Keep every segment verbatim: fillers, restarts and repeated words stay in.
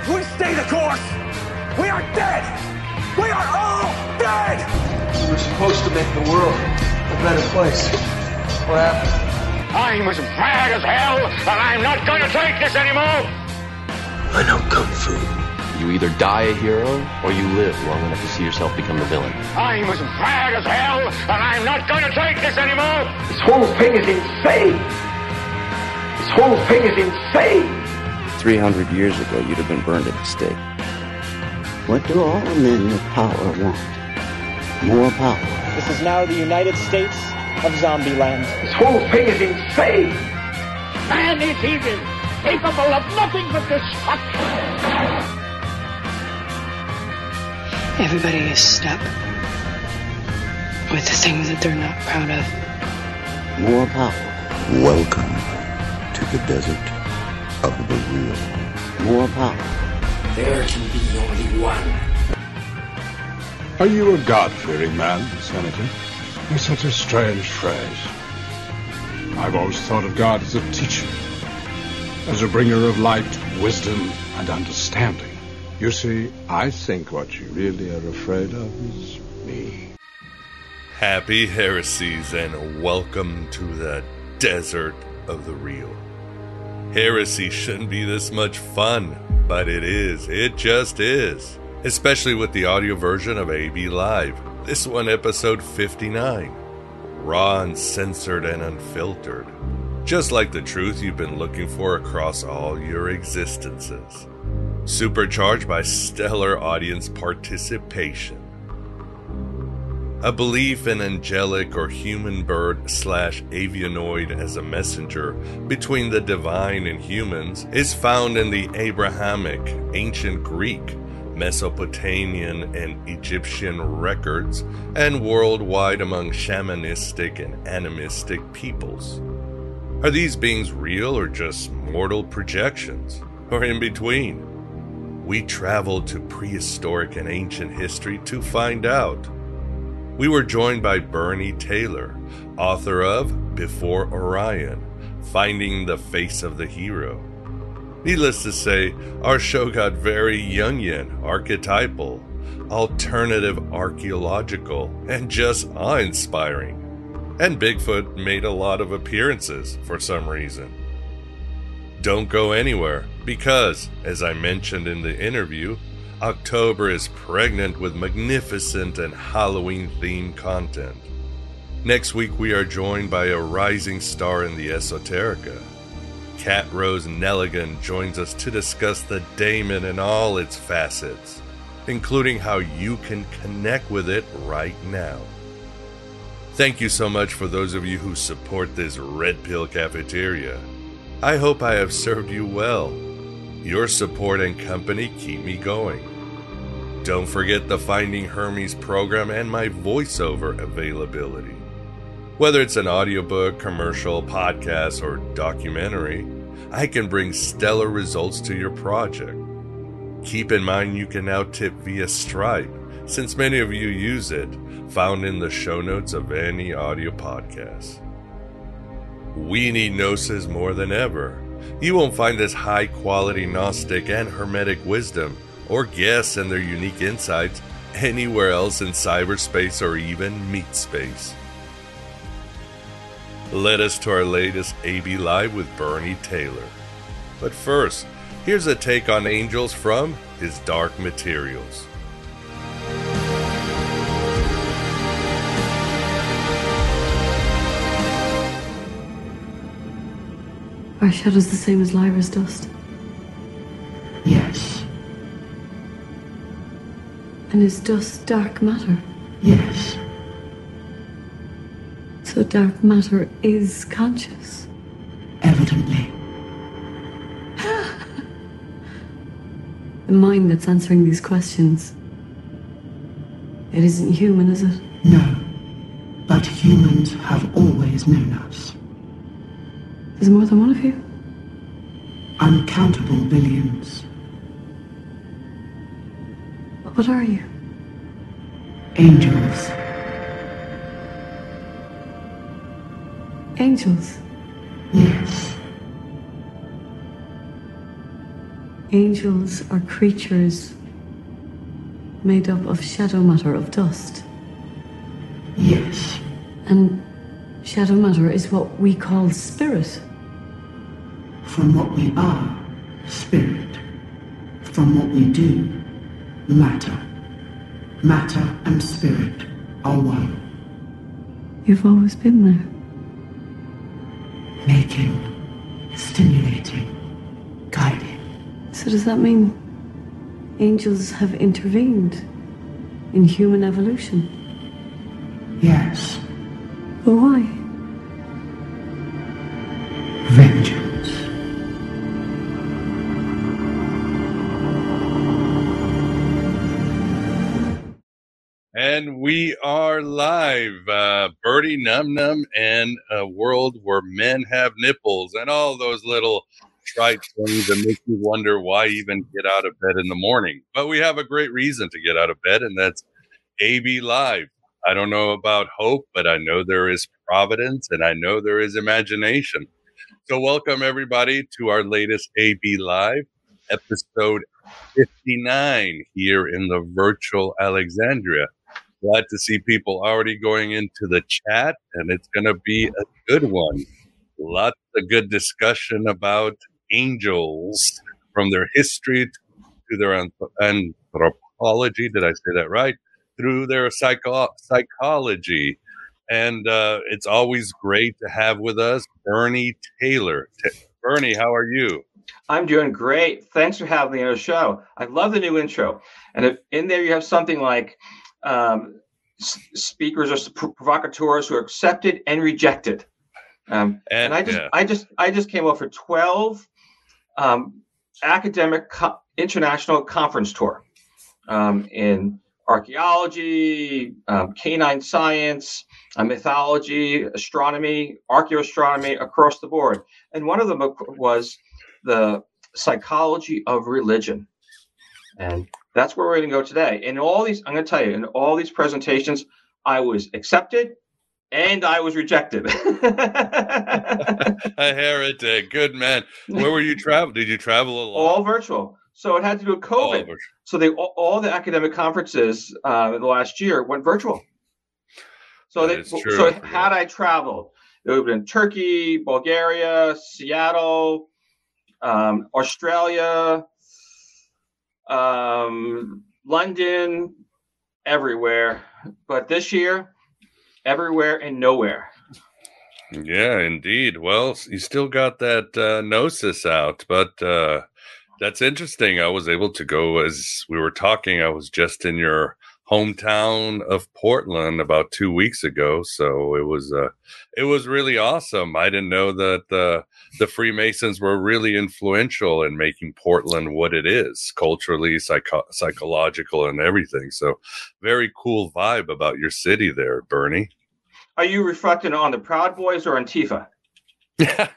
we stay the course, we are dead! We are all dead! We were supposed to make the world a better place. What happened? I'm as mad as hell, and I'm not going to take this anymore! I know Kung Fu. You either die a hero, or you live long enough to see yourself become the villain. I'm as mad as hell, and I'm not going to take this anymore! This whole thing is insane! This whole thing is insane! Three hundred years ago, you'd have been burned at the stake. What do all men with power want? More power. This is now the United States of Zombieland. This whole thing is insane! Man is evil, capable of nothing but destruction! Everybody is stuck with the things that they're not proud of. More power. Welcome to the desert of the real. More power. There can be only one. Are you a God-fearing man, Senator? It's such a strange phrase. I've always thought of God as a teacher, as a bringer of light, wisdom, and understanding. You see, I think what you really are afraid of is me. Happy heresies and welcome to the desert of the real. Heresy shouldn't be this much fun, but it is. It just is. Especially with the audio version of A B Live. This one, episode fifty-nine. Raw, uncensored, and unfiltered. Just like the truth you've been looking for across all your existences. Supercharged by stellar audience participation. A belief in angelic or human bird slash avianoid as a messenger between the divine and humans is found in the Abrahamic, ancient Greek, Mesopotamian, and Egyptian records, and worldwide among shamanistic and animistic peoples. Are these beings real or just mortal projections? Or in between? We traveled to prehistoric and ancient history to find out. We were joined by Bernie Taylor, author of Before Orion, Finding the Face of the Hero. Needless to say, our show got very Jungian, archetypal, alternative archaeological, and just awe-inspiring. And Bigfoot made a lot of appearances for some reason. Don't go anywhere, because, as I mentioned in the interview, October is pregnant with magnificent and Halloween-themed content. Next week we are joined by a rising star in the esoterica. Cat Rose Nelligan joins us to discuss the daemon in all its facets, including how you can connect with it right now. Thank you so much for those of you who support this Red Pill Cafeteria. I hope I have served you well. Your support and company keep me going. Don't forget the Finding Hermes program and my voiceover availability. Whether it's an audiobook, commercial, podcast, or documentary, I can bring stellar results to your project. Keep in mind you can now tip via Stripe, since many of you use it, found in the show notes of any audio podcast. We need Gnosis more than ever. You won't find this high-quality Gnostic and Hermetic wisdom, or guests and their unique insights, anywhere else in cyberspace or even meat space. Led us to our latest A B Live with Bernie Taylor. But first, here's a take on angels from his Dark Materials. Are shadows the same as Lyra's dust? Yes. And is dust dark matter? Yes. So dark matter is conscious? Evidently. The mind that's answering these questions, it isn't human, is it? No. But humans have always known us. There's more than one of you? Uncountable billions. What are you? Angels. Angels? Yes. angels are creatures made up of shadow matter of dust. Yes. And shadow matter is what we call spirit. From what we are, spirit. From what we do, matter. Matter and spirit are one. You've always been there. Making, stimulating, guiding. So does that mean angels have intervened in human evolution? Yes. But why? Vengeance. And we are live. Uh, Birdie Num Num and a world where men have nipples and all those little trite things that make you wonder why even get out of bed in the morning. But we have a great reason to get out of bed, and that's A B Live. I don't know about hope, but I know there is providence, and I know there is imagination. So welcome, everybody, to our latest A B Live, episode fifty-nine here in the virtual Alexandria. Glad to see people already going into the chat, and it's going to be a good one. Lots of good discussion about angels, from their history to their anthropology. Did I say that right? Through their psycho- psychology. And uh, it's always great to have with us Bernie Taylor. T- Bernie, how are you? I'm doing great. Thanks for having me on the show. I love the new intro. And if in there you have something like um, s- speakers or pr- provocateurs who are accepted and rejected. Um, and, and I just, yeah. I just, I just came off for twelve um, academic co- international conference tour um, in archaeology, um, canine science, uh, mythology, astronomy, archaeoastronomy, across the board. And one of them was the psychology of religion. And that's where we're going to go today. In all these, I'm going to tell you, in all these presentations, I was accepted and I was rejected. A heretic. Good man. Where were you traveling? Did you travel a lot? All virtual. So it had to do with COVID. So they all, all the academic conferences uh, in the last year went virtual. So that they, true, so I had I traveled, it would have been Turkey, Bulgaria, Seattle, um, Australia, um, London, everywhere. But this year, everywhere and nowhere. Yeah, indeed. Well, you still got that uh, gnosis out, but uh, that's interesting. I was able to go, as we were talking, I was just in your hometown of Portland about two weeks ago. So it was uh, it was really awesome. I didn't know that uh, the Freemasons were really influential in making Portland what it is, culturally, psycho- psychological, and everything. So very cool vibe about your city there, Bernie. Are you reflecting on the Proud Boys or Antifa? Yeah,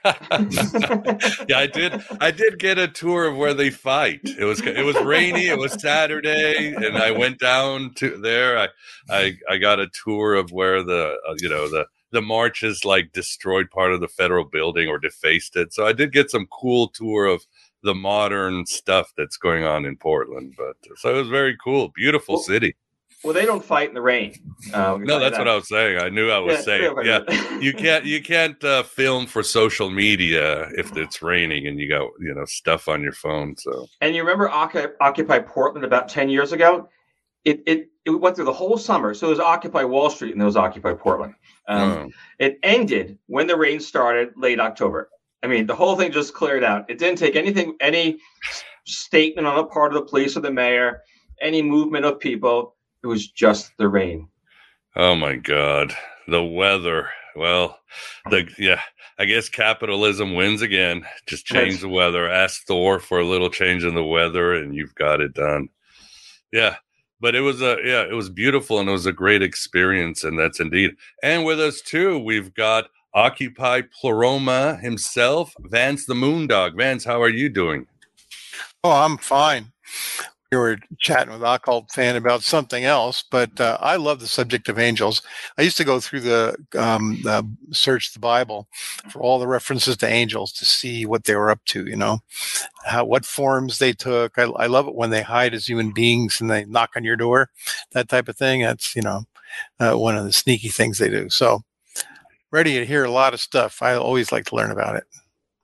I did. I did get a tour of where they fight. It was it was rainy. It was Saturday, and I went down to there. I I, I got a tour of where the uh, you know the the marches like destroyed part of the federal building or defaced it. So I did get some cool tour of the modern stuff that's going on in Portland. But so it was very cool. Beautiful well, city. Well, they don't fight in the rain. Uh, no, that's that. what I was saying. I knew I was yeah, saying. Yeah, you can't you can't uh, film for social media if it's raining and you got you know stuff on your phone. So. And you remember Occupy Portland about ten years ago? It it it went through the whole summer. So there was Occupy Wall Street and there was Occupy Portland. Um, oh. It ended when the rain started late October. I mean, the whole thing just cleared out. It didn't take anything, any statement on the part of the police or the mayor, any movement of people. It was just the rain. Oh my God, the weather. Well, the yeah, I guess capitalism wins again. Just change the weather. Ask Thor for a little change in the weather, and you've got it done. Yeah, but it was a yeah, it was beautiful, and it was a great experience, and that's indeed. And with us too, we've got Occupy Pleroma himself, Vance the Moondog. Vance, how are you doing? Oh, I'm fine. We were chatting with Occult Fan about something else, but uh, I love the subject of angels. I used to go through the um, uh, search the Bible for all the references to angels to see what they were up to, you know, how what forms they took. I, I love it when they hide as human beings and they knock on your door, that type of thing. That's, you know, uh, one of the sneaky things they do. So ready to hear a lot of stuff. I always like to learn about it.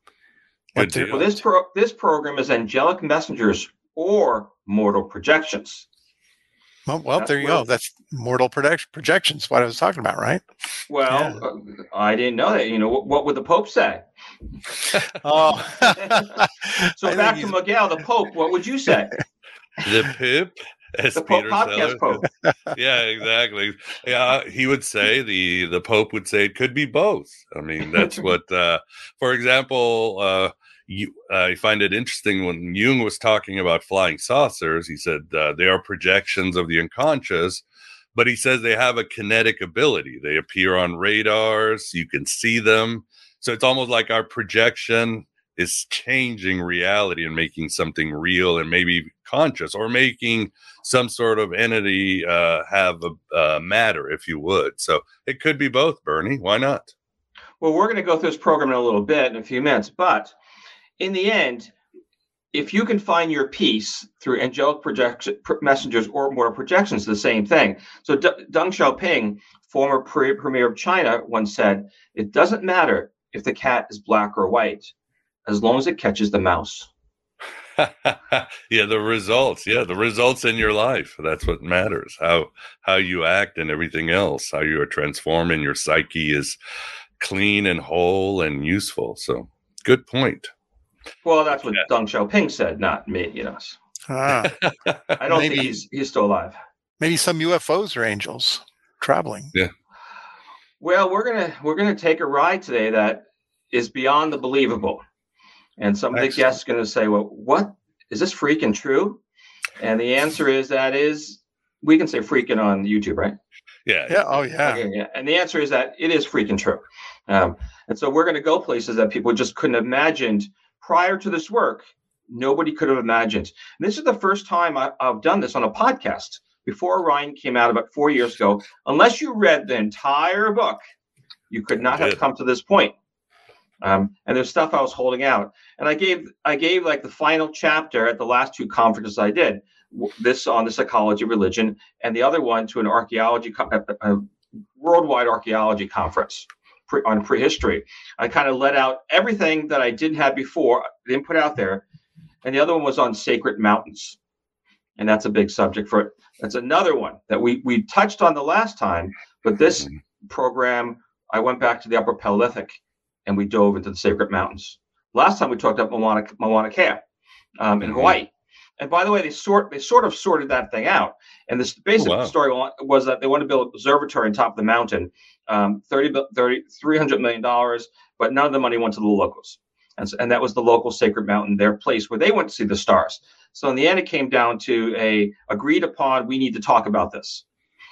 Well, this pro- this program is Angelic Messengers or Mortal Projections. Well, well there you go. That's Mortal project- Projections, what I was talking about, right? Well, yeah. uh, I didn't know that. You know, what, what would the Pope say? Oh. So back to Miguel, the Pope, what would you say? The Pope? As the Pope Peter podcast Sellers. Pope. Yeah, exactly. Yeah, he would say, the, the Pope would say it could be both. I mean, that's what, uh, for example, uh, You, uh, I find it interesting when Jung was talking about flying saucers. He said uh, they are projections of the unconscious, but he says they have a kinetic ability. They appear on radars. You can see them. So it's almost like our projection is changing reality and making something real and maybe conscious, or making some sort of entity uh, have a uh, matter, if you would. So it could be both, Bernie. Why not? Well, we're going to go through this program in a little bit, in a few minutes, but in the end, if you can find your peace through angelic projection, messengers or mortal projections, the same thing. So D- Deng Xiaoping, former pre- premier of China, once said, "It doesn't matter if the cat is black or white, as long as it catches the mouse." Yeah, the results. Yeah, the results in your life. That's what matters. How how you act and everything else. How you are transforming your psyche is clean and whole and useful. So, good point. Well, that's what yeah. Deng Xiaoping said, not me, you know. Ah, I don't maybe, think he's he's still alive. Maybe some U F Os are angels traveling. Yeah. Well, we're gonna we're gonna take a ride today that is beyond the believable, and some of the Excellent. guests are gonna say, "Well, what is this freaking true?" And the answer is that is we can say freaking on YouTube, right? Yeah. Yeah. Oh, yeah. Okay, yeah. And the answer is that it is freaking true. Um, and so we're gonna go places that people just couldn't have imagined. Prior to this work, nobody could have imagined. And this is the first time I, I've done this on a podcast. Before Ryan came out about four years ago, unless you read the entire book, you could not have come to this point. Um, and there's stuff I was holding out. And I gave I gave like the final chapter at the last two conferences I did. This on the psychology of religion, and the other one to an archaeology, a, a worldwide archaeology conference. Pre, on prehistory. I kind of let out everything that I didn't have before, didn't put out there. And the other one was on sacred mountains. And that's a big subject for it. That's another one that we, we touched on the last time, but this program, I went back to the Upper Paleolithic and we dove into the sacred mountains. Last time we talked about Mauna, Mauna Kea um, in Hawaii. And by the way, they sort they sort of sorted that thing out. And this basic oh, wow. story was that they wanted to build an observatory on top of the mountain, um, thirty, thirty, three hundred million dollars, but none of the money went to the locals. And, so, and that was the local sacred mountain, their place where they went to see the stars. So in the end, it came down to a agreed upon, we need to talk about this,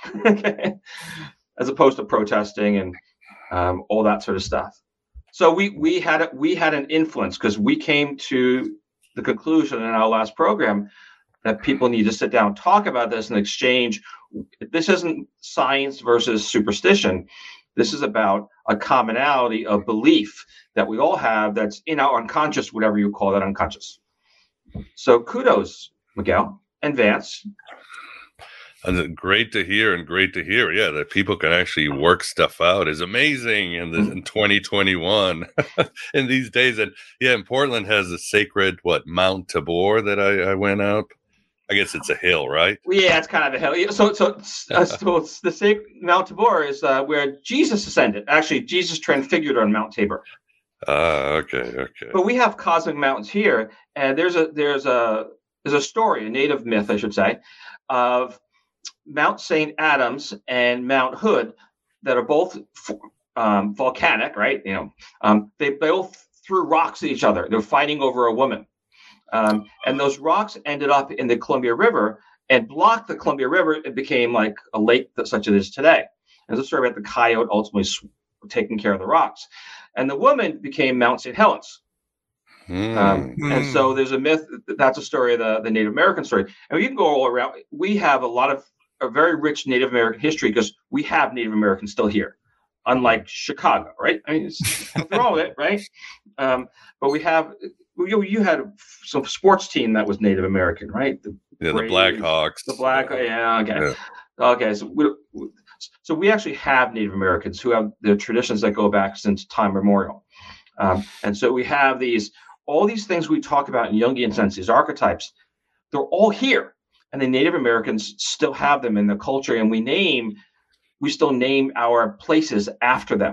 as opposed to protesting and um, all that sort of stuff. So we we had a, we had an influence because we came to the conclusion in our last program that people need to sit down and talk about this and exchange. This isn't science versus superstition. This is about a commonality of belief that we all have that's in our unconscious, whatever you call that unconscious. So kudos, Miguel and Vance. And great to hear and great to hear. Yeah, that people can actually work stuff out is amazing in, the, in twenty twenty-one in these days. And yeah, and Portland has a sacred, what, Mount Tabor that I, I went up. I guess it's a hill, right? Yeah, it's kind of a hill. So, so, uh, so it's the sacred Mount Tabor is uh, where Jesus ascended. Actually, Jesus transfigured on Mount Tabor. Ah, uh, okay, okay. But we have cosmic mountains here, and there's a there's a there's a story, a native myth, I should say, of Mount Saint Adams and Mount Hood that are both um, volcanic, right? You know, um, they both threw rocks at each other. They're fighting over a woman. Um, and those rocks ended up in the Columbia River and blocked the Columbia River. It became like a lake that such as it is today. And the story about the coyote ultimately taking care of the rocks. And the woman became Mount Saint Helens. Mm. Um, mm. And so there's a myth. That's a story of the, the Native American story. And we can go all around. We have a lot of a very rich Native American history because we have Native Americans still here, unlike Chicago, right? I mean, it's nothing wrong with it, right? Um, but we have, you, you had some sports team that was Native American, right? The yeah, Braves, the Blackhawks. The Black, yeah, okay. Yeah. Okay, so we, so we actually have Native Americans who have their traditions that go back since time memorial. Um, and so we have these, all these things we talk about in Jungian sense, these archetypes, they're all here. And the Native Americans still have them in the culture, and we name, we still name our places after them.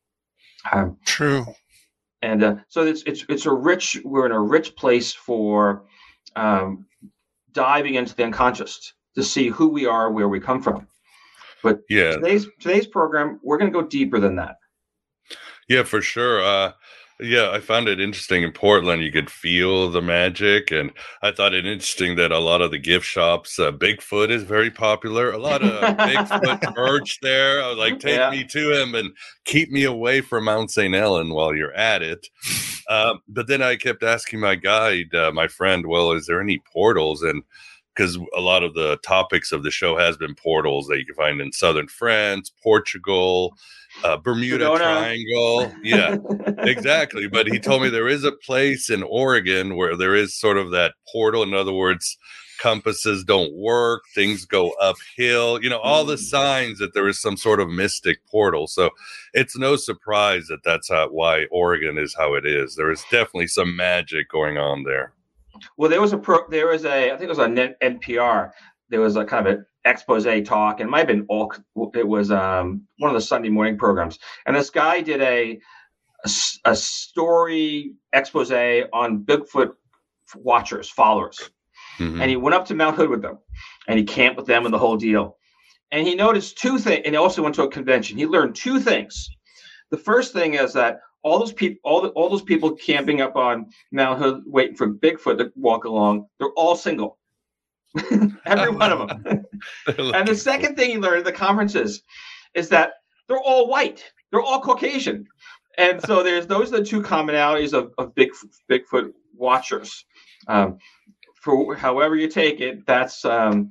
Um, True. And uh, so it's it's it's a rich. We're in a rich place for um, diving into the unconscious to see who we are, where we come from. But yeah, today's today's program, we're going to go deeper than that. Yeah, for sure. Uh, Yeah, I found it interesting in Portland. You could feel the magic, and I thought it interesting that a lot of the gift shops, uh, Bigfoot is very popular. A lot of Bigfoot merch there. I was like, take yeah. me to him and keep me away from Mount Saint Ellen while you're at it. Um, but then I kept asking my guide, uh, my friend, well, is there any portals? And because a lot of the topics of the show has been portals that you can find in southern France, Portugal, Uh, Bermuda Sedona. Triangle. Yeah, exactly. But he told me there is a place in Oregon where there is sort of that portal. In other words, compasses don't work. Things go uphill. You know, all the signs that there is some sort of mystic portal. So it's no surprise that that's how, why Oregon is how it is. There is definitely some magic going on there. Well, there was a pro, there was a I think it was on N P R. There was a kind of an expose talk, and it might have been all. It was um, one of the Sunday morning programs, and this guy did a a, a story expose on Bigfoot watchers, followers, mm-hmm. and he went up to Mount Hood with them, and he camped with them and the whole deal. And he noticed two things, and he also went to a convention. He learned two things. The first thing is that all those people, all the, all those people camping up on Mount Hood waiting for Bigfoot to walk along, they're all single. Every one of them. And the second thing he learned at the conferences is that they're all white. They're all Caucasian. And so there's those are the two commonalities of, of big Bigfoot watchers. Um, for however you take it, that's um,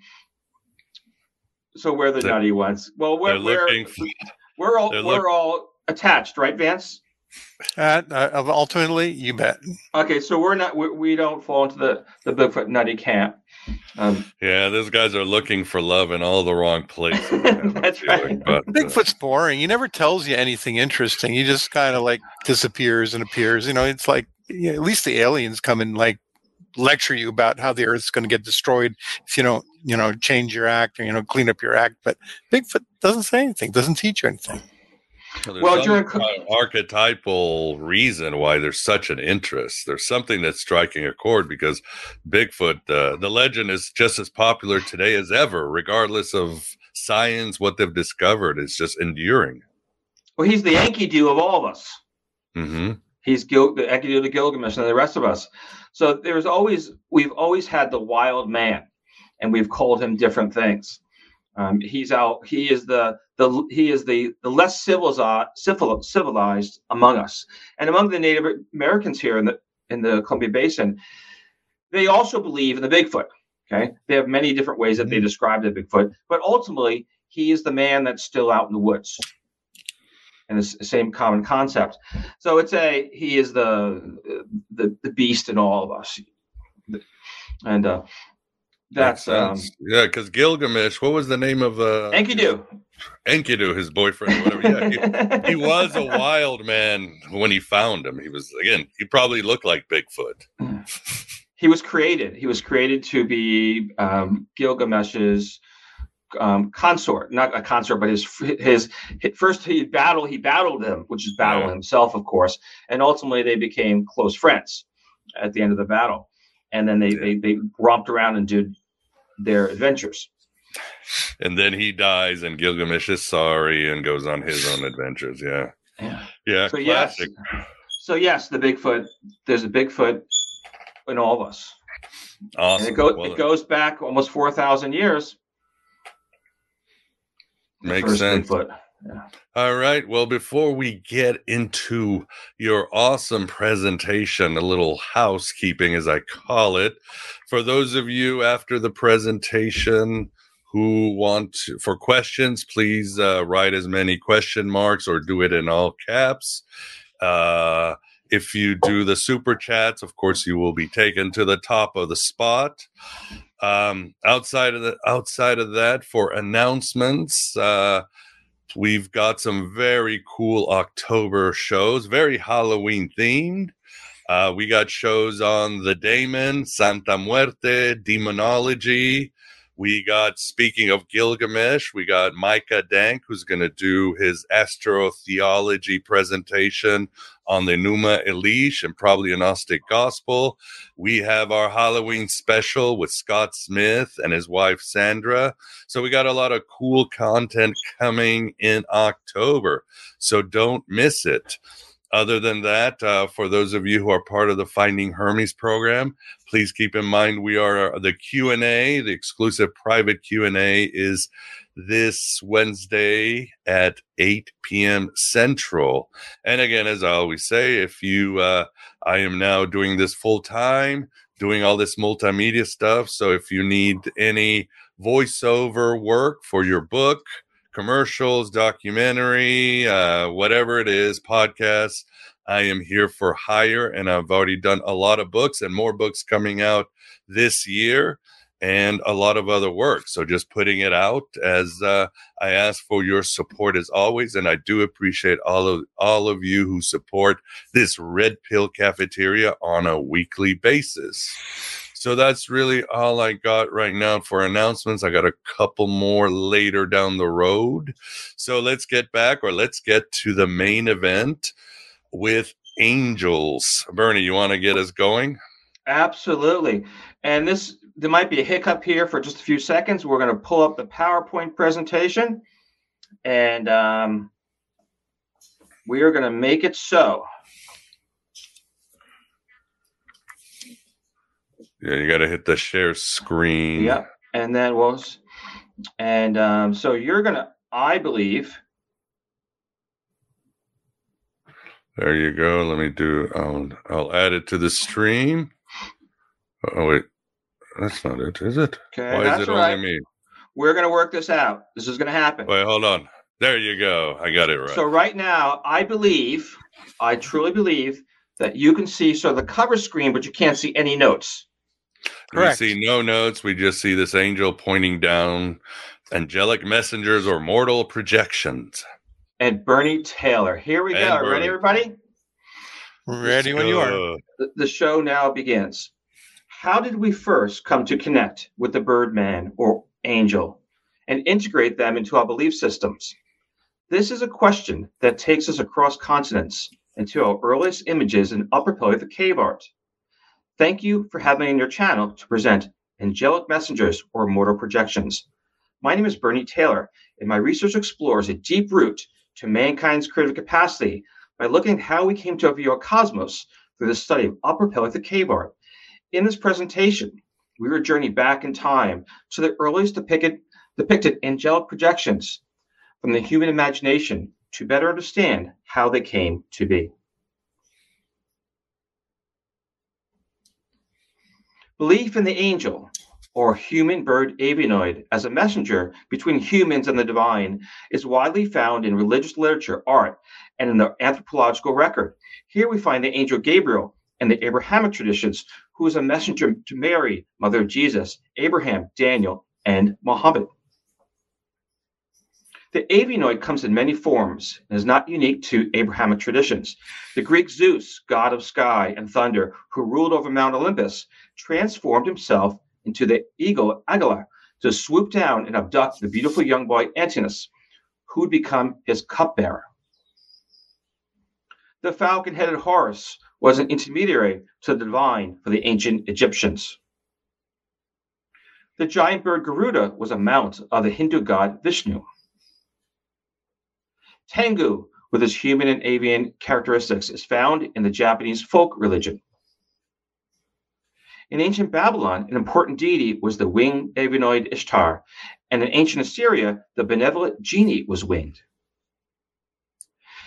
so we're the they're, nutty ones. Well, we're we're, for, we're all we're look- all attached, right, Vance? Uh, uh, ultimately, you bet. Okay, so we're not we, we don't fall into the the Bigfoot nutty camp. Um, yeah, those guys are looking for love in all the wrong places. That's right. But, Bigfoot's uh, boring. He never tells you anything interesting. He just kind of like disappears and appears. You know, it's like you know, at least the aliens come and like lecture you about how the Earth's going to get destroyed if you don't, you know, change your act or you know, clean up your act. But Bigfoot doesn't say anything. Doesn't teach you anything. Well, well during uh, archetypal reason why there's such an interest. There's something that's striking a chord because Bigfoot, uh, the legend is just as popular today as ever, regardless of science. What they've discovered is just enduring. Well, he's the Enkidu of all of us. Mm-hmm. He's Gil- the Enkidu to Gilgamesh and the rest of us. So there's always we've always had the wild man, and we've called him different things. Um, he's out. He is the the he is the the less civilized civil, civilized among us, and among the Native Americans here in the in the Columbia Basin. They also believe in the Bigfoot. Okay, they have many different ways that they describe the Bigfoot, but ultimately he is the man that's still out in the woods. And it's the same common concept. So it's a he is the the the beast in all of us, and. uh That's um, yeah, because Gilgamesh. What was the name of uh, Enkidu? Enkidu, his boyfriend, whatever. Yeah, he, he was a wild man when he found him. He was again. He probably looked like Bigfoot. He was created. He was created to be um, Gilgamesh's um, consort, not a consort, but his his, his first he battled. He battled him, which is battle yeah. himself, of course, and ultimately they became close friends at the end of the battle. And then they, yeah. they, they romped around and did their adventures. And then he dies, and Gilgamesh is sorry and goes on his own adventures. Yeah. Yeah. Yeah. So, classic. yes. So, yes, the Bigfoot, there's a Bigfoot in all of us. Awesome. And it, go, well, it goes back almost four thousand years. Makes sense. Bigfoot. Yeah. All right. Well, before we get into your awesome presentation, a little housekeeping, as I call it, for those of you after the presentation who want to, for questions, please uh, write as many question marks or do it in all caps. Uh, if you do the super chats, of course, you will be taken to the top of the spot. Um, outside of the outside of that, for announcements, uh, we've got some very cool October shows, very Halloween themed. Uh, we got shows on the Daemon, Santa Muerte, Demonology. We got, speaking of Gilgamesh, we got Micah Dank, who's going to do his astrotheology presentation on the Numa Elish and probably a Gnostic Gospel. We have our Halloween special with Scott Smith and his wife, Sandra. So we got a lot of cool content coming in October. So don't miss it. Other than that, uh, for those of you who are part of the Finding Hermes program, please keep in mind we are the Q and A, the exclusive private Q and A is this Wednesday at eight p.m. Central. And again, as I always say, if you, uh, I am now doing this full time, doing all this multimedia stuff. So if you need any voiceover work for your book, commercials, documentary, uh, whatever it is, podcasts, I am here for hire, and I've already done a lot of books and more books coming out this year and a lot of other work. So just putting it out as uh, I ask for your support as always, and I do appreciate all of all of you who support this Red Pill Cafeteria on a weekly basis. So that's really all I got right now for announcements. I got a couple more later down the road. So let's get back, or let's get to the main event with angels. Bernie, you want to get us going? Absolutely. And this, there might be a hiccup here for just a few seconds. We're going to pull up the PowerPoint presentation, and um, we are going to make it so. Yeah, you got to hit the share screen. Yep. And then we'll, and um, so you're going to, I believe. There you go. Let me do, I'll, I'll add it to the stream. Oh, wait. That's not it, is it? Okay, Why that's is it right. only me? We're going to work this out. This is going to happen. Wait, hold on. There you go. I got it right. So right now, I believe, I truly believe that you can see sort of the cover screen, but you can't see any notes. Correct. We see no notes. We just see this angel pointing down, angelic messengers or mortal projections. And Bernie Taylor. Here we and go. Bernie. Ready, everybody? Ready when you are. The, the show now begins. How did we first come to connect with the Birdman or angel and integrate them into our belief systems? This is a question that takes us across continents into our earliest images in Upper Paleolithic cave art. Thank you for having me on your channel to present angelic messengers or mortal projections. My name is Bernie Taylor, and my research explores a deep root to mankind's creative capacity by looking at how we came to view our cosmos through the study of Upper Paleolithic cave art. In this presentation, we will journey back in time to the earliest depicted, depicted angelic projections from the human imagination to better understand how they came to be. Belief in the angel, or human bird avianoid, as a messenger between humans and the divine, is widely found in religious literature, art, and in the anthropological record. Here we find the angel Gabriel in the Abrahamic traditions, who is a messenger to Mary, mother of Jesus, Abraham, Daniel, and Muhammad. The avianoid comes in many forms and is not unique to Abrahamic traditions. The Greek Zeus, god of sky and thunder, who ruled over Mount Olympus, transformed himself into the eagle Agala to swoop down and abduct the beautiful young boy Antinous, who would become his cupbearer. The falcon-headed Horus was an intermediary to the divine for the ancient Egyptians. The giant bird Garuda was a mount of the Hindu god Vishnu. Tengu, with its human and avian characteristics, is found in the Japanese folk religion. In ancient Babylon, an important deity was the winged avianoid Ishtar, and in ancient Assyria, the benevolent genie was winged.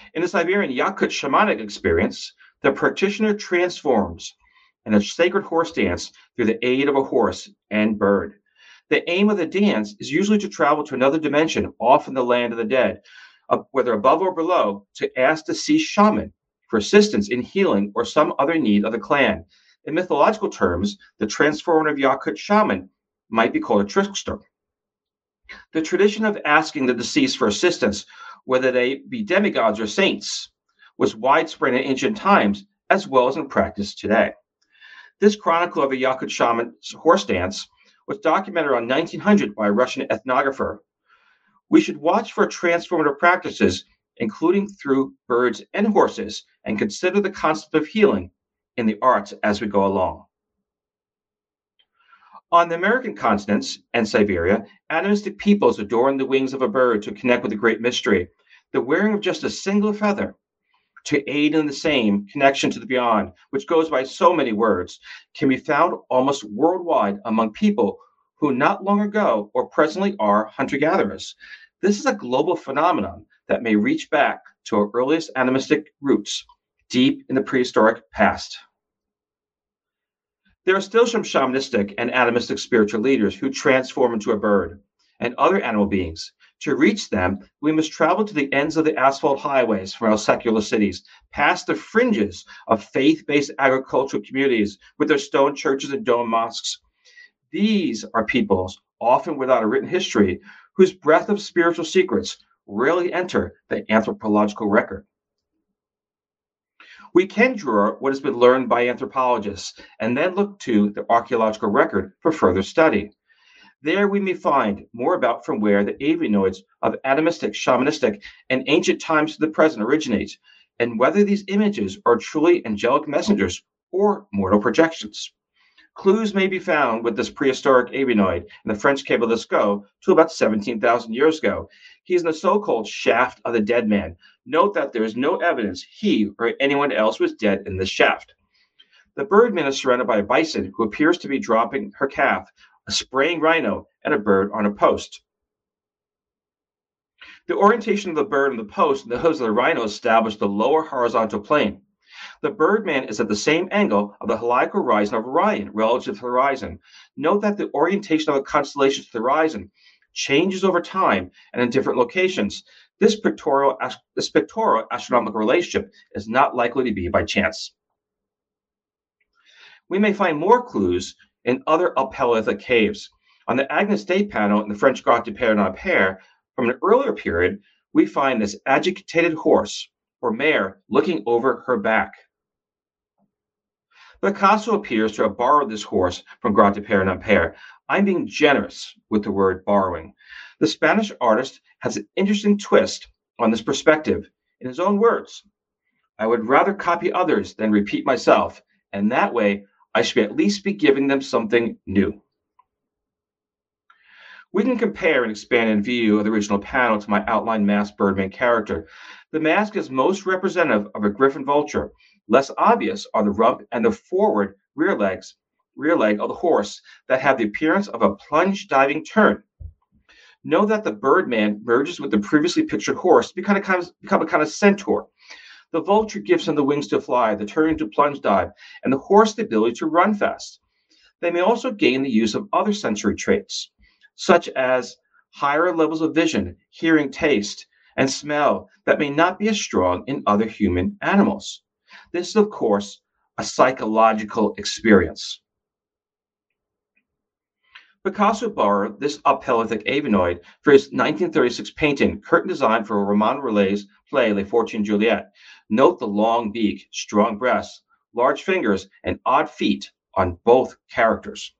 In the Siberian Yakut shamanic experience, the practitioner transforms in a sacred horse dance through the aid of a horse and bird. The aim of the dance is usually to travel to another dimension, often the land of the dead, uh, whether above or below, to ask the deceased shaman for assistance in healing or some other need of the clan. In mythological terms, the transformative Yakut shaman might be called a trickster. The tradition of asking the deceased for assistance, whether they be demigods or saints, was widespread in ancient times as well as in practice today. This chronicle of a Yakut shaman's horse dance was documented around nineteen hundred by a Russian ethnographer. We should watch for transformative practices, including through birds and horses, and consider the concept of healing in the arts as we go along. On the American continents and Siberia, animistic peoples adorn the wings of a bird to connect with the great mystery. The wearing of just a single feather to aid in the same connection to the beyond, which goes by so many words, can be found almost worldwide among people who not long ago or presently are hunter-gatherers. This is a global phenomenon that may reach back to our earliest animistic roots, deep in the prehistoric past. There are still some shamanistic and animistic spiritual leaders who transform into a bird and other animal beings. To reach them, we must travel to the ends of the asphalt highways from our secular cities, past the fringes of faith-based agricultural communities with their stone churches and dome mosques. These are peoples, often without a written history, whose breath of spiritual secrets rarely enter the anthropological record. We can draw what has been learned by anthropologists and then look to the archaeological record for further study. There we may find more about from where the avianoids of animistic, shamanistic, and ancient times to the present originate, and whether these images are truly angelic messengers or mortal projections. Clues may be found with this prehistoric avianoid in the French cave of Lascaux to about seventeen thousand years ago. He is in the so-called shaft of the dead man. Note that there is no evidence he or anyone else was dead in this shaft. The birdman is surrounded by a bison who appears to be dropping her calf, a spraying rhino, and a bird on a post. The orientation of the bird and the post and the hooves of the rhino establish the lower horizontal plane. The birdman is at the same angle of the heliacal horizon of Orion relative to the horizon. Note that the orientation of the constellations to the horizon changes over time and in different locations. This pictorial, this pictorial astronomical relationship is not likely to be by chance. We may find more clues in other Paleolithic caves. On the Agnus Dei panel in the French Grotte du Père Lachaise, from an earlier period, we find this agitated horse or mare looking over her back. Picasso appears to have borrowed this horse from Grotte du Père Lachaise. I'm being generous with the word borrowing. The Spanish artist has an interesting twist on this perspective in his own words. I would rather copy others than repeat myself, and that way I should at least be giving them something new. We can compare an expanded view of the original panel to my outline masked birdman character. The mask is most representative of a griffin vulture. Less obvious are the rump and the forward rear legs, rear leg of the horse that have the appearance of a plunge diving turn. Know that the birdman merges with the previously pictured horse to become a kind of, become a kind of centaur. The vulture gives him the wings to fly, the turn to plunge dive, and the horse the ability to run fast. They may also gain the use of other sensory traits, such as higher levels of vision, hearing, taste, and smell that may not be as strong in other human animals. This is, of course, a psychological experience. Picasso borrowed this Paleolithic avianoid for his nineteen thirty-six painting, curtain design for Roman Roulet's play Les Fortunes Juliette. Note the long beak, strong breasts, large fingers, and odd feet on both characters.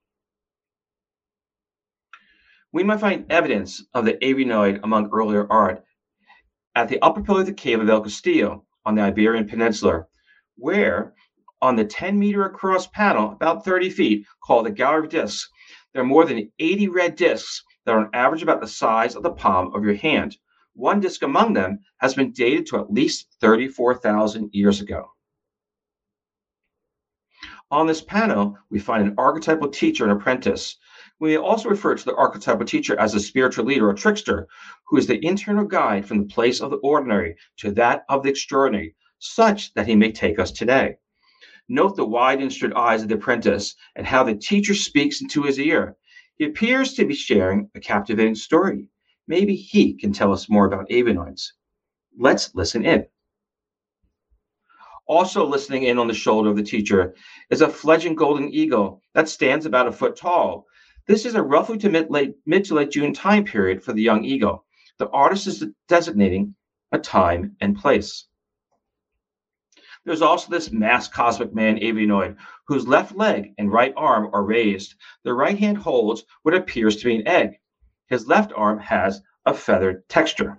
We might find evidence of the avianoid among earlier art at the upper Paleolithic cave of El Castillo on the Iberian Peninsula, where on the ten meter across panel, about thirty feet, called the Gallery of Discs, there are more than eighty red discs that are on average about the size of the palm of your hand. One disc among them has been dated to at least thirty-four thousand years ago. On this panel, we find an archetypal teacher and apprentice. We may also refer to the archetypal teacher as a spiritual leader or trickster, who is the internal guide from the place of the ordinary to that of the extraordinary, such that he may take us today. Note the wide instrument eyes of the apprentice and how the teacher speaks into his ear. He appears to be sharing a captivating story. Maybe he can tell us more about avianoids. Let's listen in. Also listening in on the shoulder of the teacher is a fledgling golden eagle that stands about a foot tall. This is a roughly to mid, late, mid to late June time period for the young eagle. The artist is designating a time and place. There's also this masked cosmic man avianoid whose left leg and right arm are raised. The right hand holds what appears to be an egg. His left arm has a feathered texture.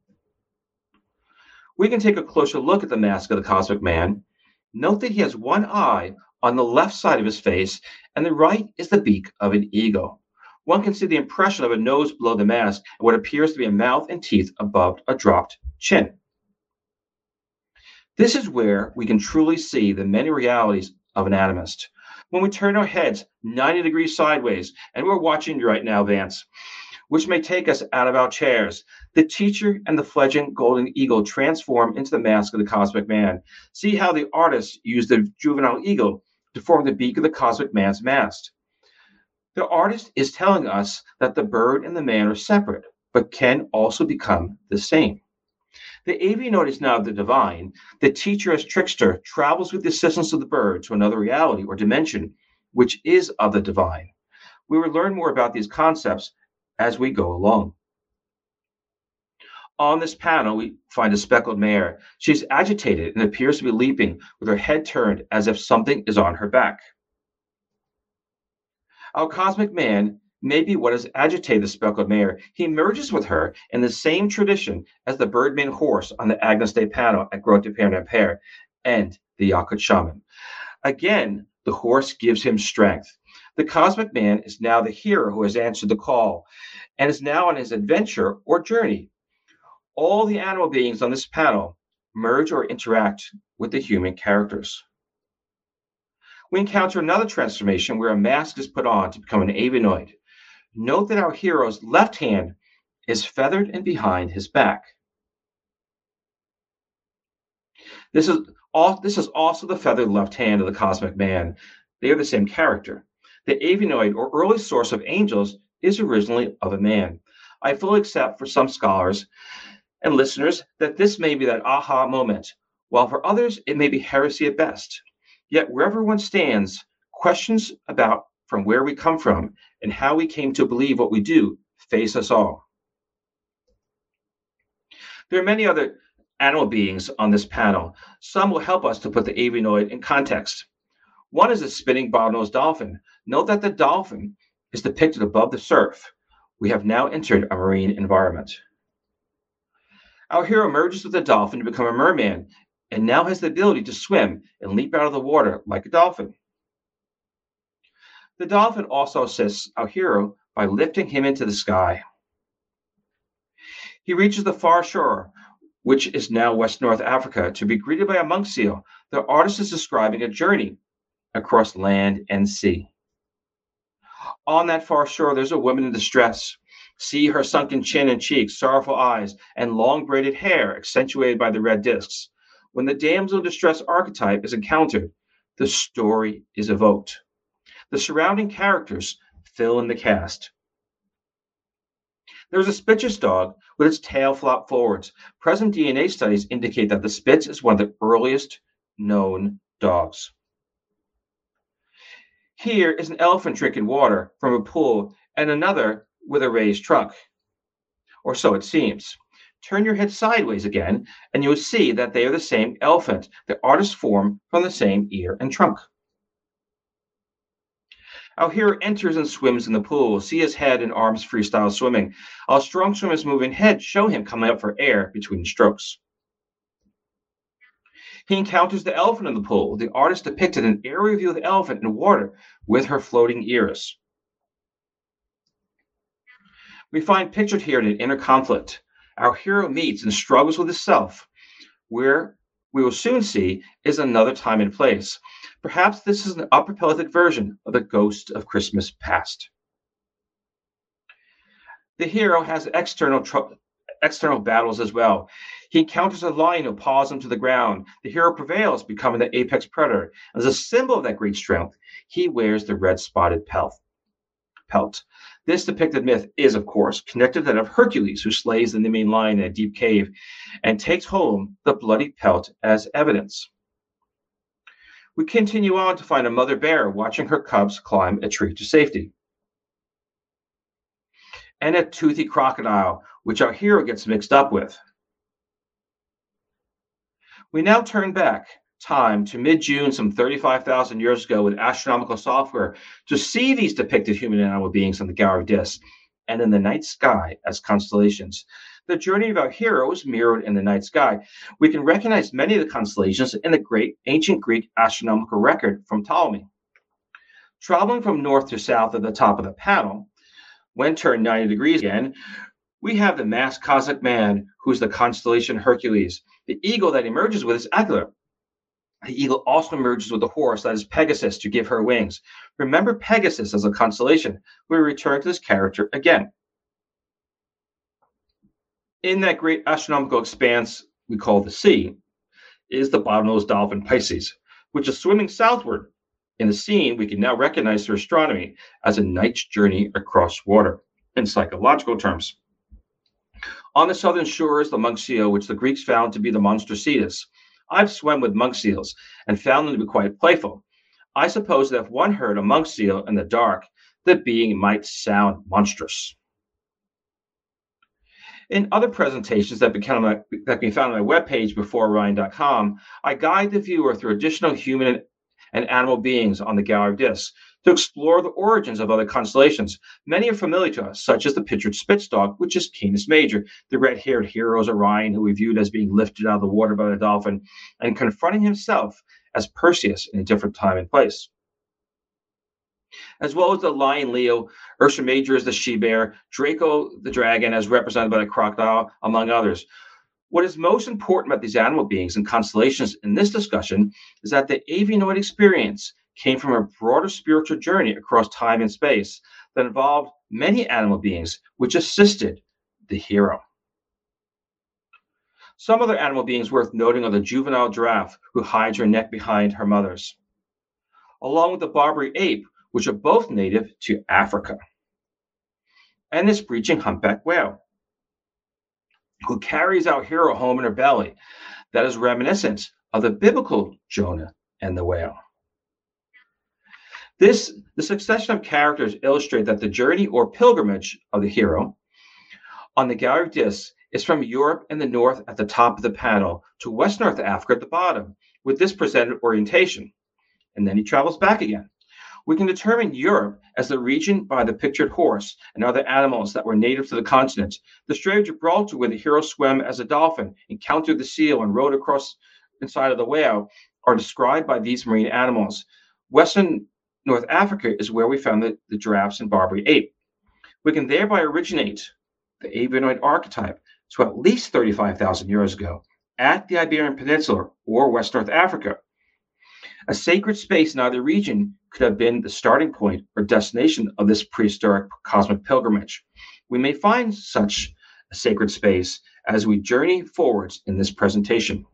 We can take a closer look at the mask of the cosmic man. Note that he has one eye on the left side of his face, and the right is the beak of an eagle. One can see the impression of a nose below the mask and what appears to be a mouth and teeth above a dropped chin. This is where we can truly see the many realities of an animist. When we turn our heads ninety degrees sideways, and we're watching you right now, Vance, which may take us out of our chairs, the teacher and the fledgling golden eagle transform into the mask of the cosmic man. See how the artist used the juvenile eagle to form the beak of the cosmic man's mask. The artist is telling us that the bird and the man are separate, but can also become the same. The avianoid is now the divine. The teacher as trickster travels with the assistance of the bird to another reality or dimension, which is of the divine. We will learn more about these concepts as we go along. On this panel, we find a speckled mare. She's agitated and appears to be leaping with her head turned as if something is on her back. Our cosmic man may be what has agitated the speckled mare. He merges with her in the same tradition as the birdman horse on the Agnus Dei panel at Grotte Père and the Yakut shaman. Again, the horse gives him strength. The cosmic man is now the hero who has answered the call and is now on his adventure or journey. All the animal beings on this panel merge or interact with the human characters. We encounter another transformation where a mask is put on to become an avianoid. Note that our hero's left hand is feathered and behind his back. This is, all, this is also the feathered left hand of the cosmic man. They are the same character. The avianoid or early source of angels is originally of a man. I fully accept for some scholars and listeners that this may be that aha moment, while for others it may be heresy at best. Yet wherever one stands, questions about from where we come from and how we came to believe what we do face us all. There are many other animal beings on this panel. Some will help us to put the avianoid in context. One is a spinning bottlenose dolphin. Note that the dolphin is depicted above the surf. We have now entered a marine environment. Our hero merges with the dolphin to become a merman and now has the ability to swim and leap out of the water like a dolphin. The dolphin also assists our hero by lifting him into the sky. He reaches the far shore, which is now West North Africa, to be greeted by a monk seal. The artist is describing a journey across land and sea. On that far shore, there's a woman in distress. See her sunken chin and cheeks, sorrowful eyes, and long braided hair accentuated by the red discs. When the damsel in distress archetype is encountered, the story is evoked. The surrounding characters fill in the cast. There's a Spitzer's dog with its tail flopped forwards. Present D N A studies indicate that the Spitz is one of the earliest known dogs. Here is an elephant drinking water from a pool and another with a raised trunk, or so it seems. Turn your head sideways again, and you will see that they are the same elephant. The artist formed from the same ear and trunk. Our hero enters and swims in the pool. See his head and arms freestyle swimming. Our strong swimmer's moving head show him coming up for air between strokes. He encounters the elephant in the pool. The artist depicted an aerial view of the elephant in water with her floating ears. We find pictured here an inner conflict. Our hero meets and struggles with himself, where we will soon see is another time and place. Perhaps this is an upper Paleolithic version of the Ghost of Christmas Past. The hero has external tr- external battles as well. He encounters a lion who paws him to the ground. The hero prevails, becoming the apex predator. As a symbol of that great strength, he wears the red spotted pelt. pelt. This depicted myth is, of course, connected to that of Hercules, who slays the Nemean lion in a deep cave and takes home the bloody pelt as evidence. We continue on to find a mother bear watching her cubs climb a tree to safety. And a toothy crocodile, which our hero gets mixed up with. We now turn back time to mid-June, some thirty-five thousand years ago, with astronomical software to see these depicted human and animal beings on the Gallic disk and in the night sky as constellations. The journey of our hero is mirrored in the night sky. We can recognize many of the constellations in the great ancient Greek astronomical record from Ptolemy. Traveling from north to south at the top of the panel, when turned ninety degrees again, we have the masked cosmic man, who's the constellation Hercules. The eagle that emerges with is Aquila. The eagle also emerges with a horse, that is Pegasus, to give her wings. Remember Pegasus as a constellation. We return to this character again. In that great astronomical expanse we call the sea is the bottlenose dolphin Pisces, which is swimming southward. In the scene, we can now recognize through astronomy as a night's journey across water in psychological terms. On the southern shore is the monk seal, which the Greeks found to be the monster Cetus. I've swum with monk seals and found them to be quite playful. I suppose that if one heard a monk seal in the dark, the being might sound monstrous. In other presentations that, become my, that can be found on my webpage before Orion dot com, I guide the viewer through additional human and animal beings on the Gallic disk to explore the origins of other constellations. Many are familiar to us, such as the pictured Spitz dog, which is Canis Major, the red-haired hero is Orion, who we viewed as being lifted out of the water by the dolphin and confronting himself as Perseus in a different time and place. As well as the lion Leo, Ursa Major is the she-bear, Draco the dragon as represented by the crocodile, among others. What is most important about these animal beings and constellations in this discussion is that the avianoid experience came from a broader spiritual journey across time and space that involved many animal beings, which assisted the hero. Some other animal beings worth noting are the juvenile giraffe, who hides her neck behind her mother's, along with the Barbary ape, which are both native to Africa, and this breaching humpback whale, who carries our hero home in her belly, that is reminiscent of the biblical Jonah and the whale. This, the succession of characters illustrate that the journey or pilgrimage of the hero on the Gallic disk is from Europe in the north at the top of the panel to West North Africa at the bottom, with this presented orientation, and then he travels back again. We can determine Europe as the region by the pictured horse and other animals that were native to the continent. The Strait of Gibraltar, where the hero swam as a dolphin, encountered the seal, and rode across inside of the whale, are described by these marine animals. Western North Africa is where we found the, the giraffes and Barbary ape. We can thereby originate the avianoid archetype to at least thirty-five thousand years ago at the Iberian Peninsula or West North Africa. A sacred space in either region could have been the starting point or destination of this prehistoric cosmic pilgrimage. We may find such a sacred space as we journey forwards in this presentation.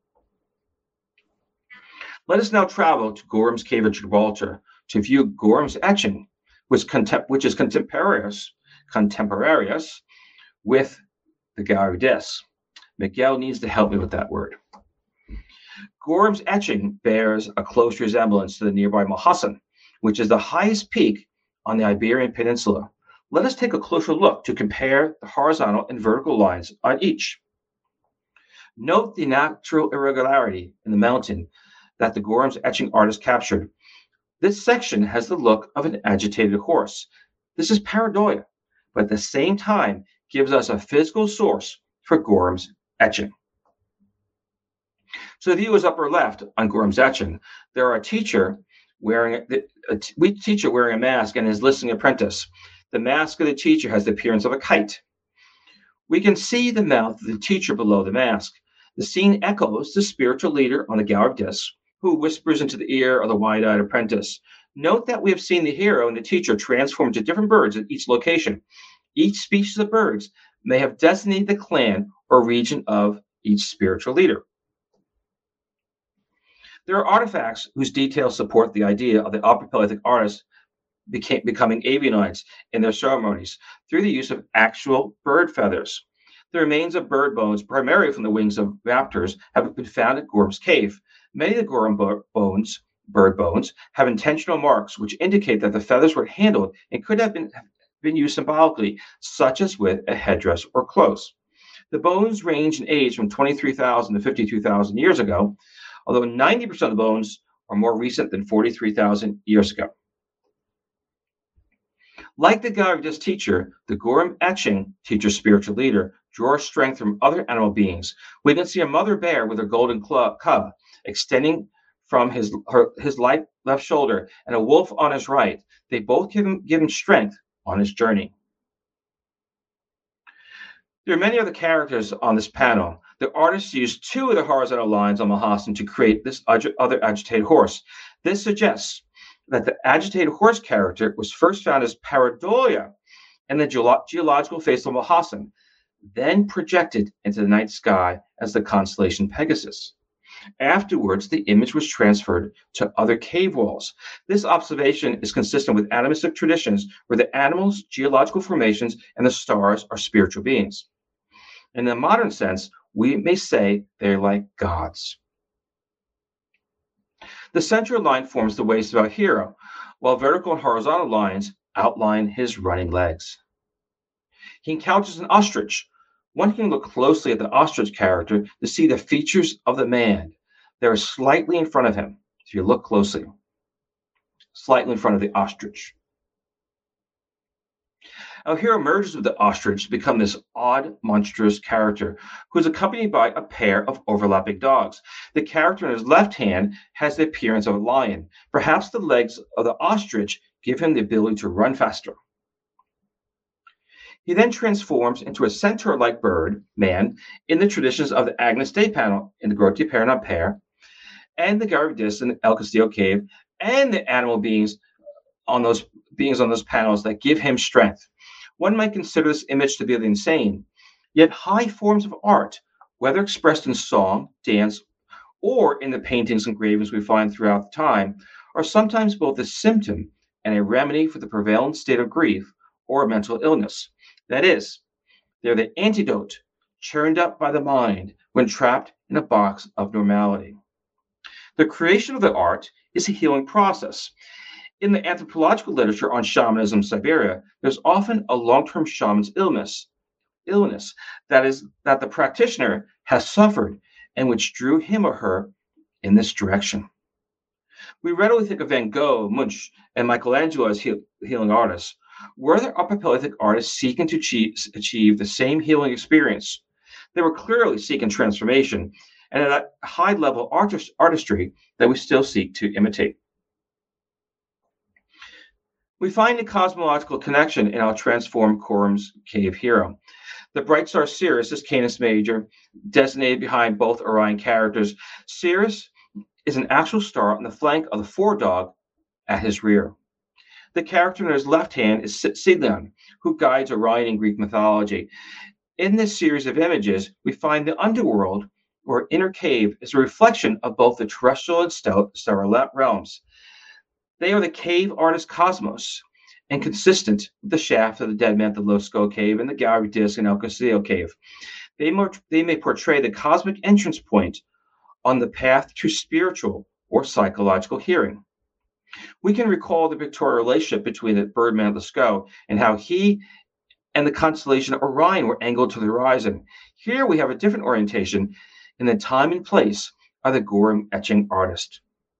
Let us now travel to Gorham's Cave at Gibraltar to view Gorham's etching, which, contem- which is contemporaneous, contemporaneous with the Gallic disk. Miguel needs to help me with that word. Gorham's etching bears a close resemblance to the nearby Mulhassan, which is the highest peak on the Iberian Peninsula. Let us take a closer look to compare the horizontal and vertical lines on each. Note the natural irregularity in the mountain that the Gorham's etching artist captured. This section has the look of an agitated horse. This is pareidolia, but at the same time gives us a physical source for Gorham's etching. So the view is upper left on Gorham's etching. There are a teacher wearing a, a, a teacher wearing a mask and his listening apprentice. The mask of the teacher has the appearance of a kite. We can see the mouth of the teacher below the mask. The scene echoes the spiritual leader on the Gallery of Discs, who whispers into the ear of the wide-eyed apprentice. Note that we have seen the hero and the teacher transform into different birds at each location. Each species of birds may have designated the clan or region of each spiritual leader. There are artifacts whose details support the idea of the Upper Paleolithic artists became, becoming avionites in their ceremonies through the use of actual bird feathers. The remains of bird bones, primarily from the wings of raptors, have been found at Gorham's Cave. Many of the Gorham bo- bones, bird bones, have intentional marks which indicate that the feathers were handled and could have been, been used symbolically, such as with a headdress or clothes. The bones range in age from twenty-three thousand to fifty-two thousand years ago, although ninety percent of the bones are more recent than forty-three thousand years ago. Like the Gallery of Discs teacher, the Gorham etching teacher spiritual leader draws strength from other animal beings. We can see a mother bear with her golden club, cub extending from his her, his light left shoulder and a wolf on his right. They both give him, give him strength on his journey. There are many other characters on this panel. The artists used two of the horizontal lines on Mahassan to create this other agitated horse. This suggests that the agitated horse character was first found as pareidolia in the geolo- geological face of Mahassan, then projected into the night sky as the constellation Pegasus. Afterwards, the image was transferred to other cave walls. This observation is consistent with animistic traditions where the animals, geological formations, and the stars are spiritual beings. In the modern sense, we may say they're like gods. The central line forms the waist of our hero, while vertical and horizontal lines outline his running legs. He encounters an ostrich. One can look closely at the ostrich character to see the features of the man. They are slightly in front of him. If you look closely, slightly in front of the ostrich. Our hero merges with the ostrich to become this odd, monstrous character who is accompanied by a pair of overlapping dogs. The character in his left hand has the appearance of a lion. Perhaps the legs of the ostrich give him the ability to run faster. He then transforms into a centaur-like bird, man, in the traditions of the Agnus Dei panel in the Grotte Perna pair, and the Gallery of Discs in El Castillo Cave, and the animal beings on those beings on those panels that give him strength. One might consider this image to be the insane, yet high forms of art, whether expressed in song, dance, or in the paintings and engravings we find throughout the time, are sometimes both a symptom and a remedy for the prevalent state of grief or mental illness. That is, they're the antidote churned up by the mind when trapped in a box of normality. The creation of the art is a healing process. In the anthropological literature on shamanism in Siberia, there's often a long-term shaman's illness, illness that is that the practitioner has suffered and which drew him or her in this direction. We readily think of Van Gogh, Munch, and Michelangelo as he- healing artists. Were there Upper Paleolithic artists seeking to achieve, achieve the same healing experience? They were clearly seeking transformation and at a high level artist, artistry that we still seek to imitate. We find a cosmological connection in our transformed Gorham's Cave hero. The bright star Sirius is Canis Major, designated behind both Orion characters. Sirius is an actual star on the flank of the foredog at his rear. The character in his left hand is Sidlion, who guides Orion in Greek mythology. In this series of images, we find the underworld, or inner cave, is a reflection of both the terrestrial and stellar realms. They are the cave artist cosmos, and consistent with the shaft of the dead man at the Lascaux Cave and the Gallery of Discs in El Castillo Cave. They, more, they may portray the cosmic entrance point on the path to spiritual or psychological healing. We can recall the pictorial relationship between the Birdman at Lascaux and how he and the constellation Orion were angled to the horizon. Here we have a different orientation in the time and place of the Gorham etching artist.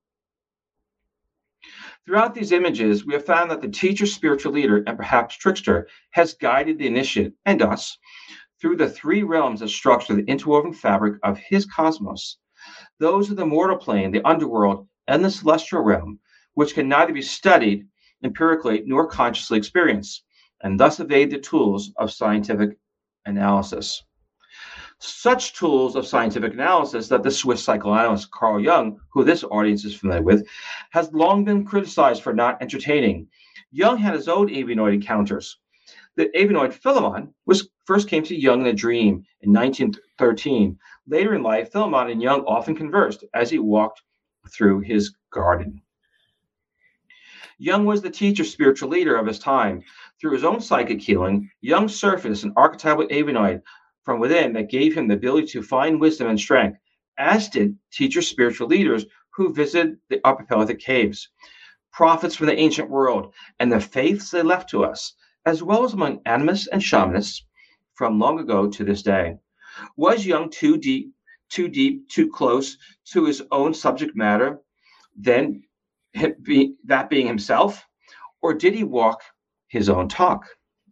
Throughout these images, we have found that the teacher, spiritual leader, and perhaps trickster has guided the initiate and us through the three realms that structure the interwoven fabric of his cosmos. Those are the mortal plane, the underworld, and the celestial realm, which can neither be studied empirically nor consciously experienced, and thus evade the tools of scientific analysis. such tools of scientific analysis that the Swiss psychoanalyst Carl Jung, who this audience is familiar with, has long been criticized for not entertaining. Jung had his own avianoid encounters. The avianoid Philemon was first came to Jung in a dream in nineteen thirteen. Later in life, Philemon and Jung often conversed as he walked through his garden. Jung was the teacher, spiritual leader of his time. Through his own psychic healing, Jung surfaced an archetypal avianoid from within that gave him the ability to find wisdom and strength, as did teacher spiritual leaders who visited the Upper Peleolithic caves, prophets from the ancient world, and the faiths they left to us, as well as among animists and shamanists from long ago to this day. Was Jung too deep, too deep, too close to his own subject matter, then be, that being himself, or did he walk his own talk?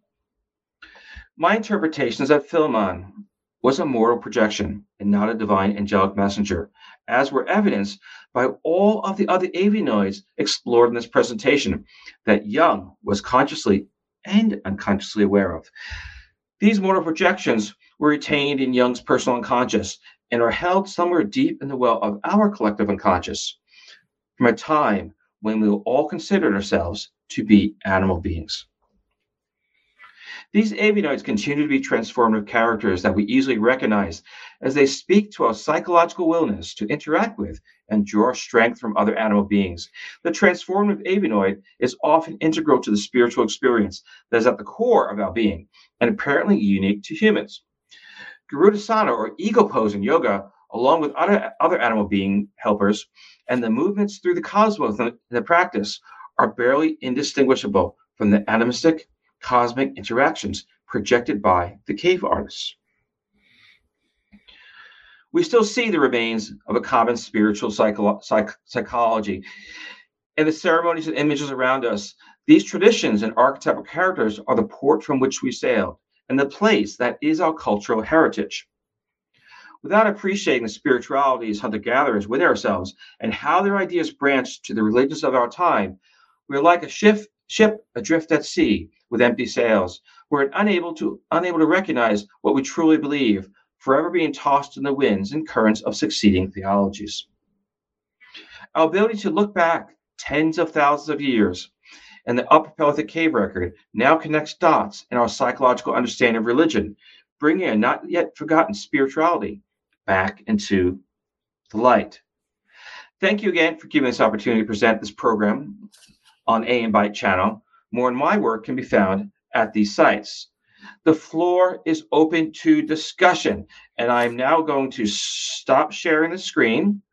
My interpretation is that Philemon was a mortal projection and not a divine angelic messenger, as were evidenced by all of the other avianoids explored in this presentation that Jung was consciously and unconsciously aware of. These mortal projections were retained in Jung's personal unconscious and are held somewhere deep in the well of our collective unconscious from a time when we all considered ourselves to be animal beings. These avianoids continue to be transformative characters that we easily recognize as they speak to our psychological willingness to interact with and draw strength from other animal beings. The transformative avianoid is often integral to the spiritual experience that is at the core of our being and apparently unique to humans. Garudasana, or ego pose in yoga, along with other, other animal being helpers, and the movements through the cosmos in the practice are barely indistinguishable from the animistic cosmic interactions projected by the cave artists. We still see the remains of a common spiritual psycho- psych- psychology in the ceremonies and images around us. These traditions and archetypal characters are the port from which we sailed and the place that is our cultural heritage. Without appreciating the spiritualities hunter-gatherers within ourselves and how their ideas branch to the religions of our time, we are like a ship, ship adrift at sea with empty sails. We're unable to unable to recognize what we truly believe, forever being tossed in the winds and currents of succeeding theologies. Our ability to look back tens of thousands of years and the Upper Peleolithic cave record now connects dots in our psychological understanding of religion, bringing a not yet forgotten spirituality back into the light. Thank you again for giving this opportunity to present this program on A and Byte channel. More of my work can be found at these sites. The floor is open to discussion, and I'm now going to stop sharing the screen.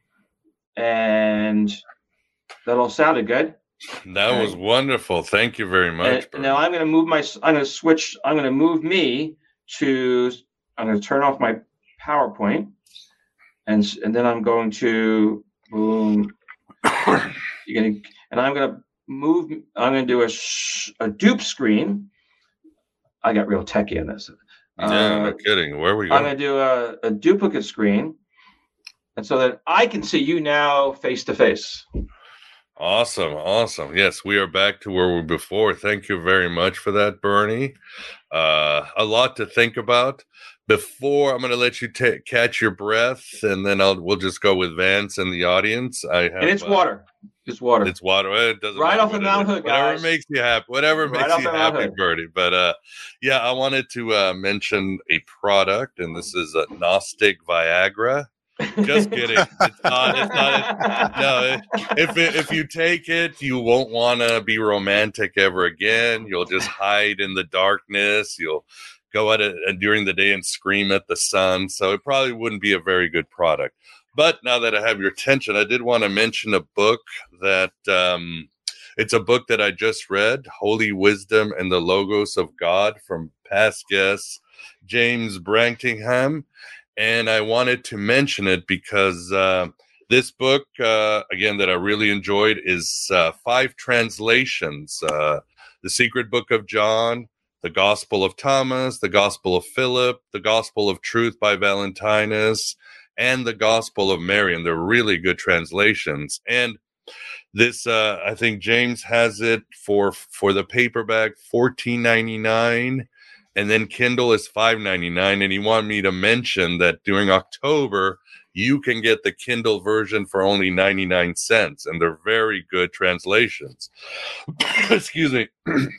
And that all sounded good. That okay. was wonderful. Thank you very much. And now I'm going to move my. I'm going to switch. I'm going to move me to. I'm going to turn off my PowerPoint, and and then I'm going to boom. You're going to, and I'm going to move. I'm going to do a sh, a dupe screen. I got real techie in this. Yeah, uh, no kidding. Where are we going? I'm going to do a, a duplicate screen, and so that I can see you now face to face. Awesome, awesome. Yes, we are back to where we were before. Thank you very much for that, Bernie. Uh, a lot to think about. Before, I'm going to let you t- catch your breath, and then I'll we'll just go with Vance and the audience. I have, and it's uh, water. It's water. It's water. It doesn't right matter off the Mount Hood, guys. Whatever makes you happy. Whatever right makes you happy, Bernie. But uh, yeah, I wanted to uh, mention a product, and this is a Gnostic Viagra. Just kidding. It's not. It's not. No. If it, if you take it, you won't want to be romantic ever again. You'll just hide in the darkness. You'll go at it during the day and scream at the sun. So it probably wouldn't be a very good product. But now that I have your attention, I did want to mention a book that um, it's a book that I just read, Holy Wisdom and the Logos of God, from past guest James Brantingham. And I wanted to mention it because uh, this book, uh, again, that I really enjoyed is uh, five translations. Uh, the Secret Book of John, the Gospel of Thomas, the Gospel of Philip, the Gospel of Truth by Valentinus, and the Gospel of Mary. And they're really good translations. And this, uh, I think James has it for for the paperback, fourteen ninety-nine. and then Kindle is five ninety-nine. And he wanted me to mention that during October, you can get the Kindle version for only ninety-nine cents, and they're very good translations. Excuse me.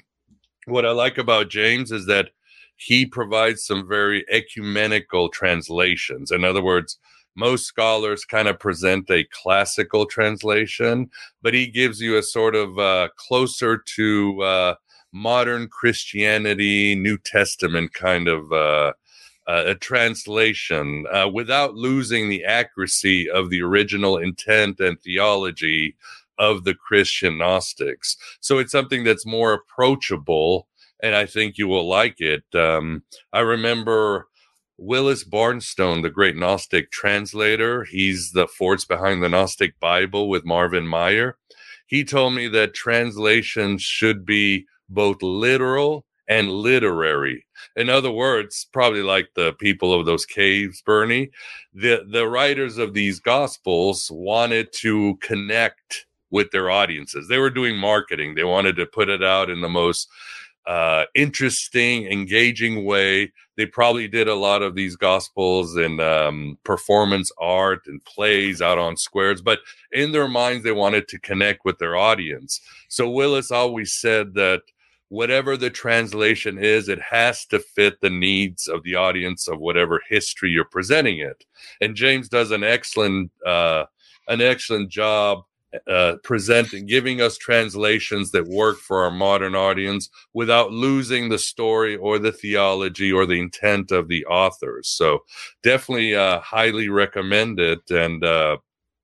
What I like about James is that he provides some very ecumenical translations. In other words, most scholars kind of present a classical translation, but he gives you a sort of uh, closer to uh, modern Christianity, New Testament kind of uh, uh, a translation uh, without losing the accuracy of the original intent and theology of the Christian Gnostics. So it's something that's more approachable, and I think you will like it. Um, I remember Willis Barnstone, the great Gnostic translator. He's the force behind the Gnostic Bible with Marvin Meyer. He told me that translations should be both literal and literary. In other words, probably like the people of those caves, Bernie, the, the writers of these Gospels wanted to connect with their audiences. They were doing marketing. They wanted to put it out in the most uh, interesting, engaging way. They probably did a lot of these Gospels in um, performance art and plays out on squares, but in their minds, they wanted to connect with their audience. So Willis always said that whatever the translation is, it has to fit the needs of the audience of whatever history you're presenting it. And James does an excellent, uh, an excellent job uh, presenting, giving us translations that work for our modern audience without losing the story or the theology or the intent of the authors. So definitely uh, highly recommend it. And uh,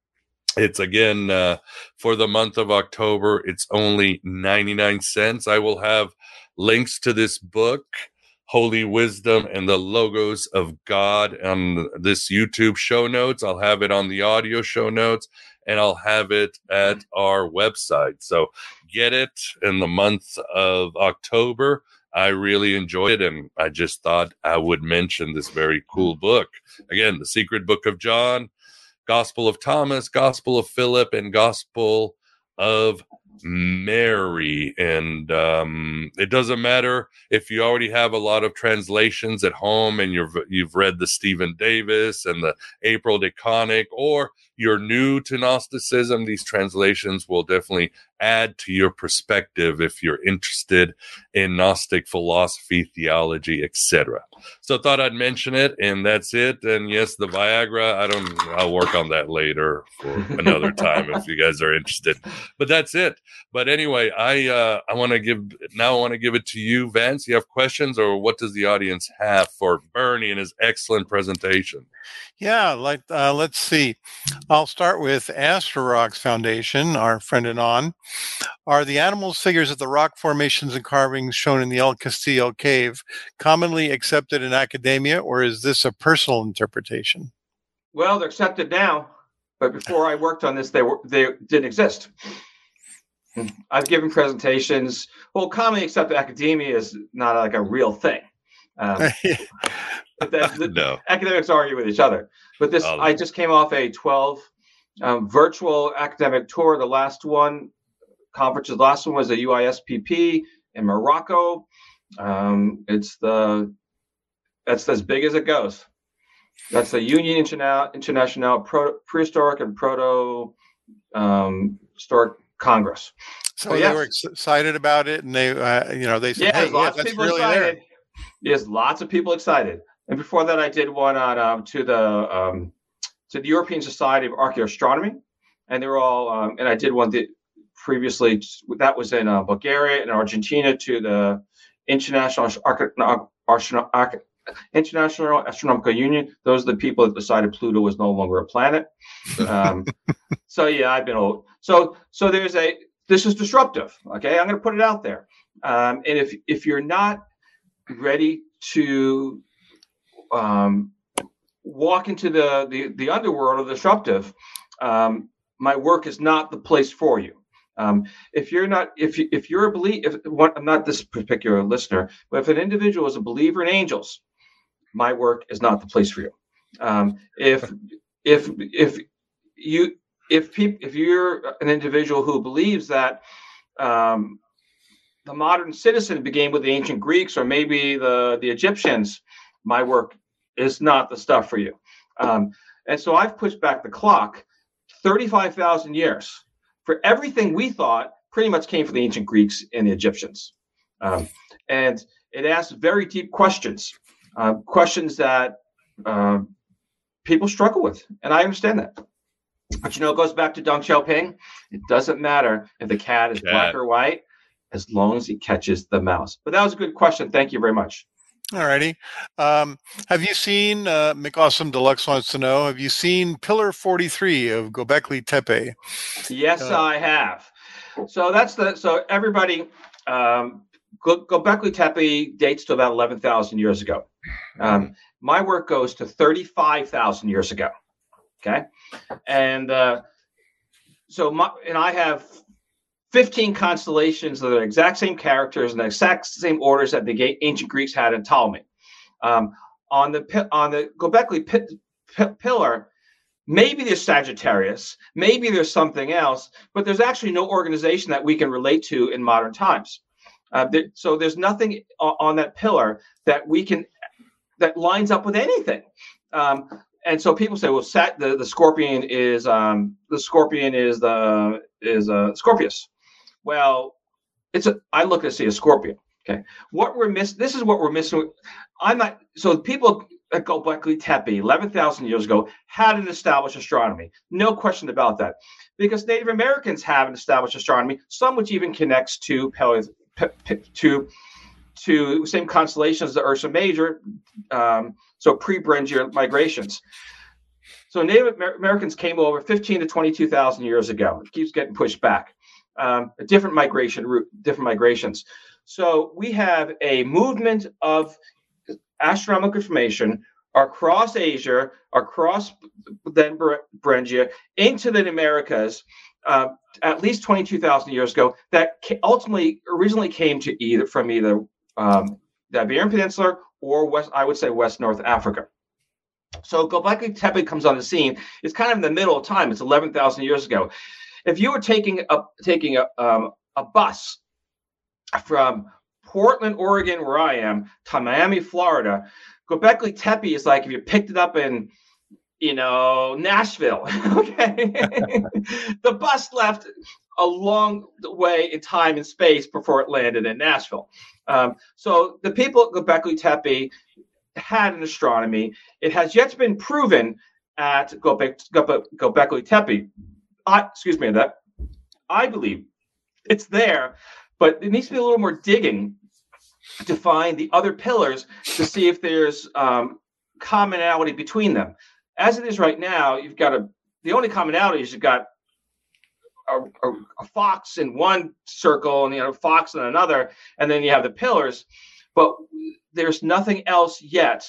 it's again uh, for the month of October. It's only ninety-nine cents. I will have links to this book, Holy Wisdom and the Logos of God, on this YouTube show notes. I'll have it on the audio show notes, and I'll have it at our website. So get it in the month of October. I really enjoyed it, and I just thought I would mention this very cool book. Again, The Secret Book of John, Gospel of Thomas, Gospel of Philip, and Gospel of Mary. And um, it doesn't matter if you already have a lot of translations at home and you've, you've read the Stephen Davis and the April DeConnick, or you're new to Gnosticism. These translations will definitely add to your perspective if you're interested in Gnostic philosophy, theology, et cetera. So thought I'd mention it, and that's it. And yes, the Viagra, I don't, I'll work on that later for another time if you guys are interested. But that's it. But anyway, I uh, I want to give now. I want to give it to you, Vance. You have questions, or what does the audience have for Bernie and his excellent presentation? Yeah, like uh, let's see. I'll start with Astrorocks Foundation, our friend Anon. Are the animals, figures of the rock formations and carvings shown in the El Castillo cave commonly accepted in academia, or is this a personal interpretation? Well, they're accepted now, but before I worked on this, they were they didn't exist. I've given presentations. Well, commonly accepted academia is not like a real thing. Um, but that, the, no. Academics argue with each other. But this, um, I just came off a twelve um, virtual academic tour. The last one, conference, the last one was a U I S P P in Morocco. Um, it's the that's as big as it goes. That's the Union International International Pro, Prehistoric and Proto um, Historic Congress. So, so yes. They were excited about it, and they, uh, you know, they said, yes, "Hey, lots yeah, of that's people really excited. there." Yes, lots of people excited. And before that, I did one on um, to the um, to the European Society of Archaeoastronomy, and they were all. Um, and I did one that previously that was in uh, Bulgaria and Argentina to the International Arch- Arch- Arch- International Astronomical Union. Those are the people that decided Pluto was no longer a planet. Um, so yeah, I've been old. So so there's a this is disruptive. Okay, I'm going to put it out there. Um, and if if you're not ready to um, walk into the, the the underworld of disruptive, um, my work is not the place for you. Um, if you're not, if you, if you're a believer, if what, I'm not this particular listener, but if an individual is a believer in angels, my work is not the place for you. Um, if if if you if people if you're an individual who believes that um, the modern citizen began with the ancient Greeks or maybe the, the Egyptians, my work is not the stuff for you. Um, and so I've pushed back the clock thirty-five thousand years for everything we thought pretty much came from the ancient Greeks and the Egyptians. Um, and it asks very deep questions, uh, questions that uh, people struggle with. And I understand that. But, you know, it goes back to Deng Xiaoping. It doesn't matter if the cat is cat. black or white, as long as he catches the mouse. But that was a good question. Thank you very much. All righty. Um, have you seen, uh, McAwesome Deluxe wants to know, have you seen Pillar forty-three of Göbekli Tepe? Yes, uh, I have. So that's the, so everybody, um, Göbekli Tepe dates to about eleven thousand years ago. Um, my work goes to thirty-five thousand years ago. Okay. And uh, so my, and I have fifteen constellations that are the exact same characters and the exact same orders that the ancient Greeks had in Ptolemy. Um, on the on the Göbekli p- p- pillar, maybe there's Sagittarius, maybe there's something else, but there's actually no organization that we can relate to in modern times. Uh, there, so there's nothing on, on that pillar that we can that lines up with anything. Um, And so people say, well, Sat, the, the scorpion is um, the scorpion is the is a uh, Scorpius. Well, it's a. I look to see a scorpion. Okay, what we're missing. This is what we're missing. I'm not. So people at Göbekli Tepe, eleven thousand years ago, hadn't established astronomy. No question about that, because Native Americans haven't established astronomy. Some which even connects to Pele, to to same constellations as the Ursa Major. Um, So pre-Beringia migrations. So Native Amer- Americans came over fifteen to twenty-two thousand years ago. It keeps getting pushed back. Um, a different migration route, different migrations. So we have a movement of astronomical information across Asia, across then Ber- Beringia, into the Americas, uh, at least twenty-two thousand years ago. That ca- ultimately originally came to either from either um, the Iberian Peninsula or West, I would say West North Africa. So Göbekli Tepe comes on the scene. It's kind of in the middle of time. It's eleven thousand years ago. If you were taking a taking a um, a bus from Portland, Oregon, where I am, to Miami, Florida, Göbekli Tepe is like if you picked it up in, you know, Nashville. Okay, the bus left a long way in time and space before it landed in Nashville. Um, so the people at Göbekli Tepe had an astronomy. It has yet been proven at Göbek, Göbek, Göbekli Tepe. I, excuse me, that I believe it's there, but it needs to be a little more digging to find the other pillars to see if there's um, commonality between them. As it is right now, you've got a the only commonality is you've got A, a, a fox in one circle and you know a fox in another, and then you have the pillars, but there's nothing else yet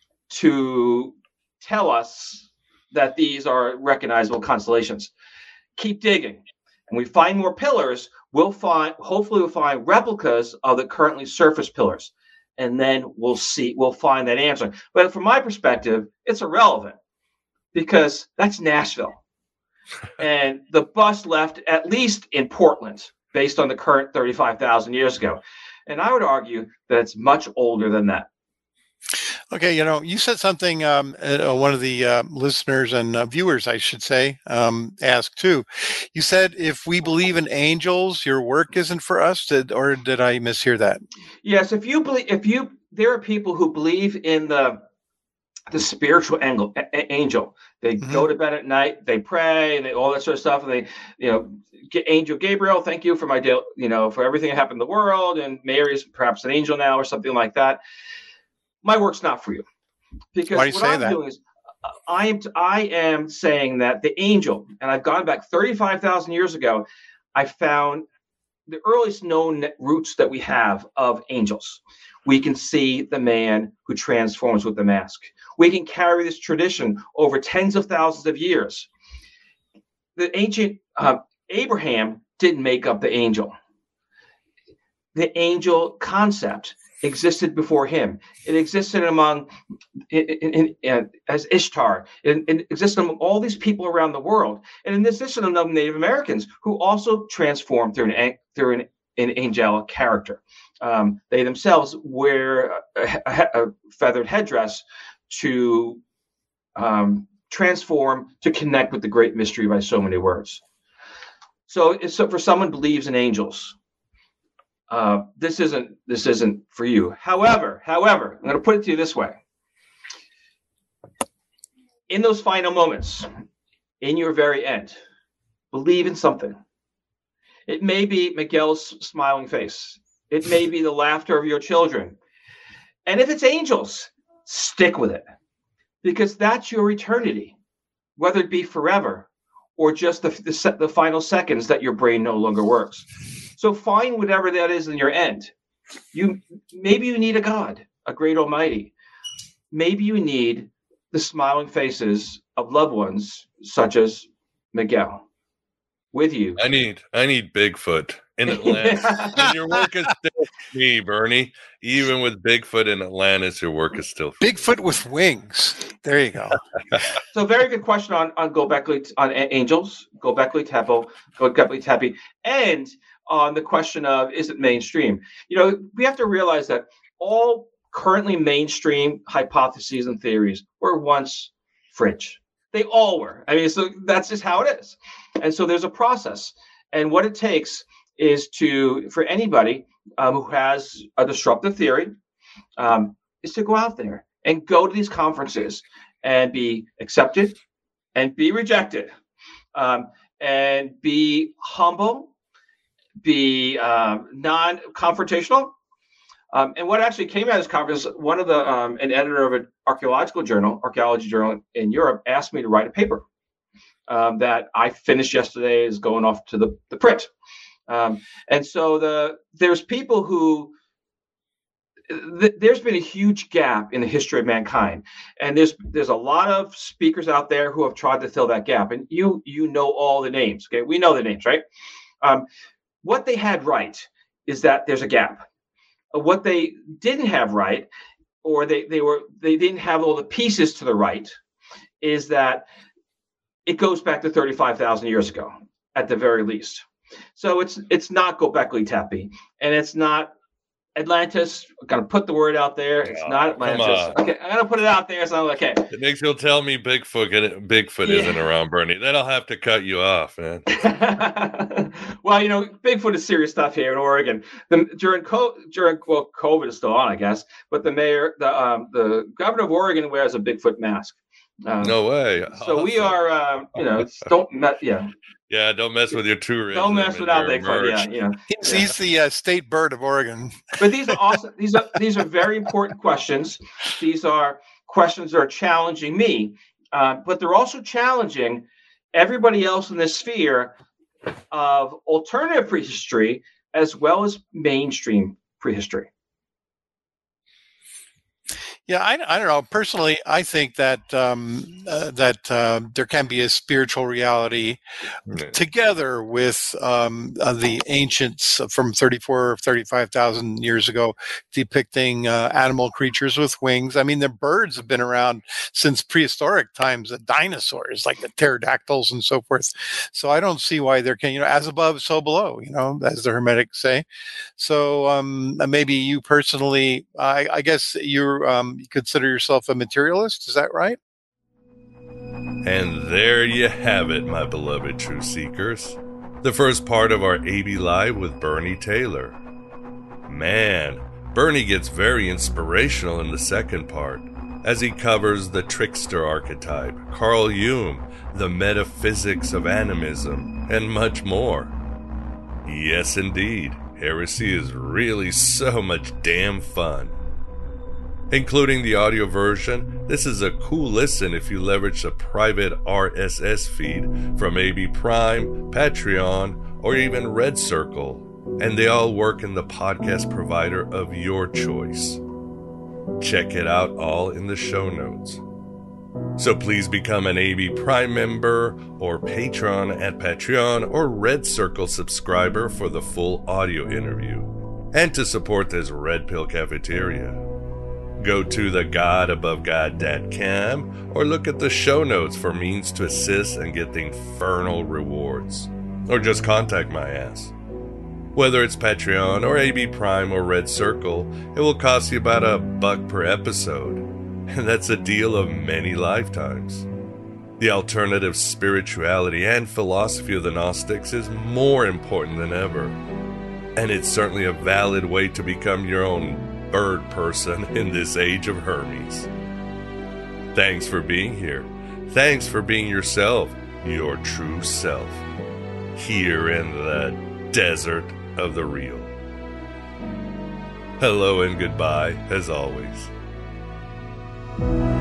to tell us that these are recognizable constellations. Keep digging, and we find more pillars. We'll find, hopefully, we'll find replicas of the currently surface pillars, and then we'll see, we'll find that answer. But from my perspective, it's irrelevant because that's Nashville. And the bus left at least in Portland based on the current thirty-five thousand years ago. And I would argue that it's much older than that. Okay, you know, you said something, um, uh, one of the uh, listeners and uh, viewers, I should say, um, asked too. You said, if we believe in angels, your work isn't for us, did, or did I mishear that? Yes, if you believe, if you, there are people who believe in the the spiritual angle, a- angel. They mm-hmm. go to bed at night, they pray, and they, all that sort of stuff. And they, you know, get Angel Gabriel, thank you for my, de- you know, for everything that happened in the world. And Mary is perhaps an angel now or something like that. My work's not for you. Because Why do you what say I'm that? doing is, I am, I am saying that the angel, and I've gone back thirty-five thousand years ago, I found the earliest known roots that we have of angels. We can see the man who transforms with the mask. We can carry this tradition over tens of thousands of years. The ancient uh, Abraham didn't make up the angel. The angel concept existed before him. It existed among, in, in, in, as Ishtar. It, it existed among all these people around the world. And in addition, among Native Americans who also transformed through an, through an an angelic character. Um, they themselves wear a, a, a feathered headdress to um, transform, to connect with the great mystery by so many words. So, so for someone who believes in angels, uh, this isn't this isn't for you. However, however, I'm going to put it to you this way: in those final moments, in your very end, believe in something. It may be Miguel's smiling face. It may be the laughter of your children. And if it's angels, stick with it, because that's your eternity, whether it be forever or just the, the, the final seconds that your brain no longer works. So find whatever that is in your end. You maybe you need a God, a great almighty. Maybe you need the smiling faces of loved ones, such as Miguel, with you. I need I need Bigfoot in Atlantis. And your work is still for me, Bernie. Even with Bigfoot in Atlantis, your work is still for Bigfoot me. With wings. There you go. So very good question on, on Gobekli, on angels, Gobekli Tepe, Gobekli Tepe, and on the question of, is it mainstream? You know, we have to realize that all currently mainstream hypotheses and theories were once fringe. They all were. I mean, so that's just how it is. And so there's a process. And what it takes is to, for anybody um, who has a disruptive theory, um, is to go out there and go to these conferences and be accepted and be rejected, um, and be humble, be um, non-confrontational. Um, and what actually came out of this conference, one of the, um, an editor of an archaeological journal, archaeology journal in Europe, asked me to write a paper um, that I finished yesterday, is going off to the, the print. Um, and so the there's people who, th- there's been a huge gap in the history of mankind. And there's there's a lot of speakers out there who have tried to fill that gap. And you you know all the names, okay? We know the names, right? Um, what they had right is that there's a gap. What they didn't have right, or they, they were they didn't have all the pieces to the right, is that it goes back to thirty-five thousand years ago, at the very least. So it's it's not Gobekli Tepe, and it's not Atlantis. I'm gonna put the word out there. It's oh, not Atlantis. Okay, I'm gonna put it out there. So I'm okay. The next you'll tell me Bigfoot Bigfoot yeah. isn't around, Bernie. Then I'll have to cut you off, man. Well, you know, Bigfoot is serious stuff here in Oregon. The, during co- during well, COVID is still on, I guess. But the mayor, the um, the governor of Oregon wears a Bigfoot mask. Um, no way. So awesome. we are, uh, you know, don't met, yeah. Yeah, don't mess with your tourism. Don't mess with our Bigfoot. Yeah, you know. He's, yeah. he's the uh, state bird of Oregon. But these are awesome. These are these are very important questions. These are questions that are challenging me, uh, but they're also challenging everybody else in this sphere of alternative prehistory as well as mainstream prehistory. Yeah, I, I don't know. Personally, I think that um, uh, that uh, there can be a spiritual reality mm-hmm. together with um, uh, the ancients from thirty-four, thirty-five thousand years ago depicting uh, animal creatures with wings. I mean, the birds have been around since prehistoric times, the dinosaurs, like the pterodactyls and so forth. So I don't see why there can, you know, as above, so below, you know, as the Hermetics say. So um, maybe you personally, I, I guess you're, um, you consider yourself a materialist, is that right? And there you have it, my beloved True Seekers. The first part of our A B Live with Bernie Taylor. Man, Bernie gets very inspirational in the second part, as he covers the trickster archetype, Carl Jung, the metaphysics of animism, and much more. Yes, indeed, heresy is really so much damn fun. Including the audio version, this is a cool listen if you leverage the private R S S feed from A B Prime, Patreon, or even Red Circle, and they all work in the podcast provider of your choice. Check it out all in the show notes. So please become an A B Prime member or patron at Patreon or Red Circle subscriber for the full audio interview, and to support this Red Pill Cafeteria. Go to the god above god dot com or look at the show notes for means to assist and get the infernal rewards. Or just contact my ass. Whether it's Patreon or A B Prime or Red Circle, it will cost you about a buck per episode, and that's a deal of many lifetimes. The alternative spirituality and philosophy of the Gnostics is more important than ever, and it's certainly a valid way to become your own bird person in this age of Hermes. Thanks for being here. Thanks for being yourself, your true self, here in the desert of the real. Hello and goodbye, as always.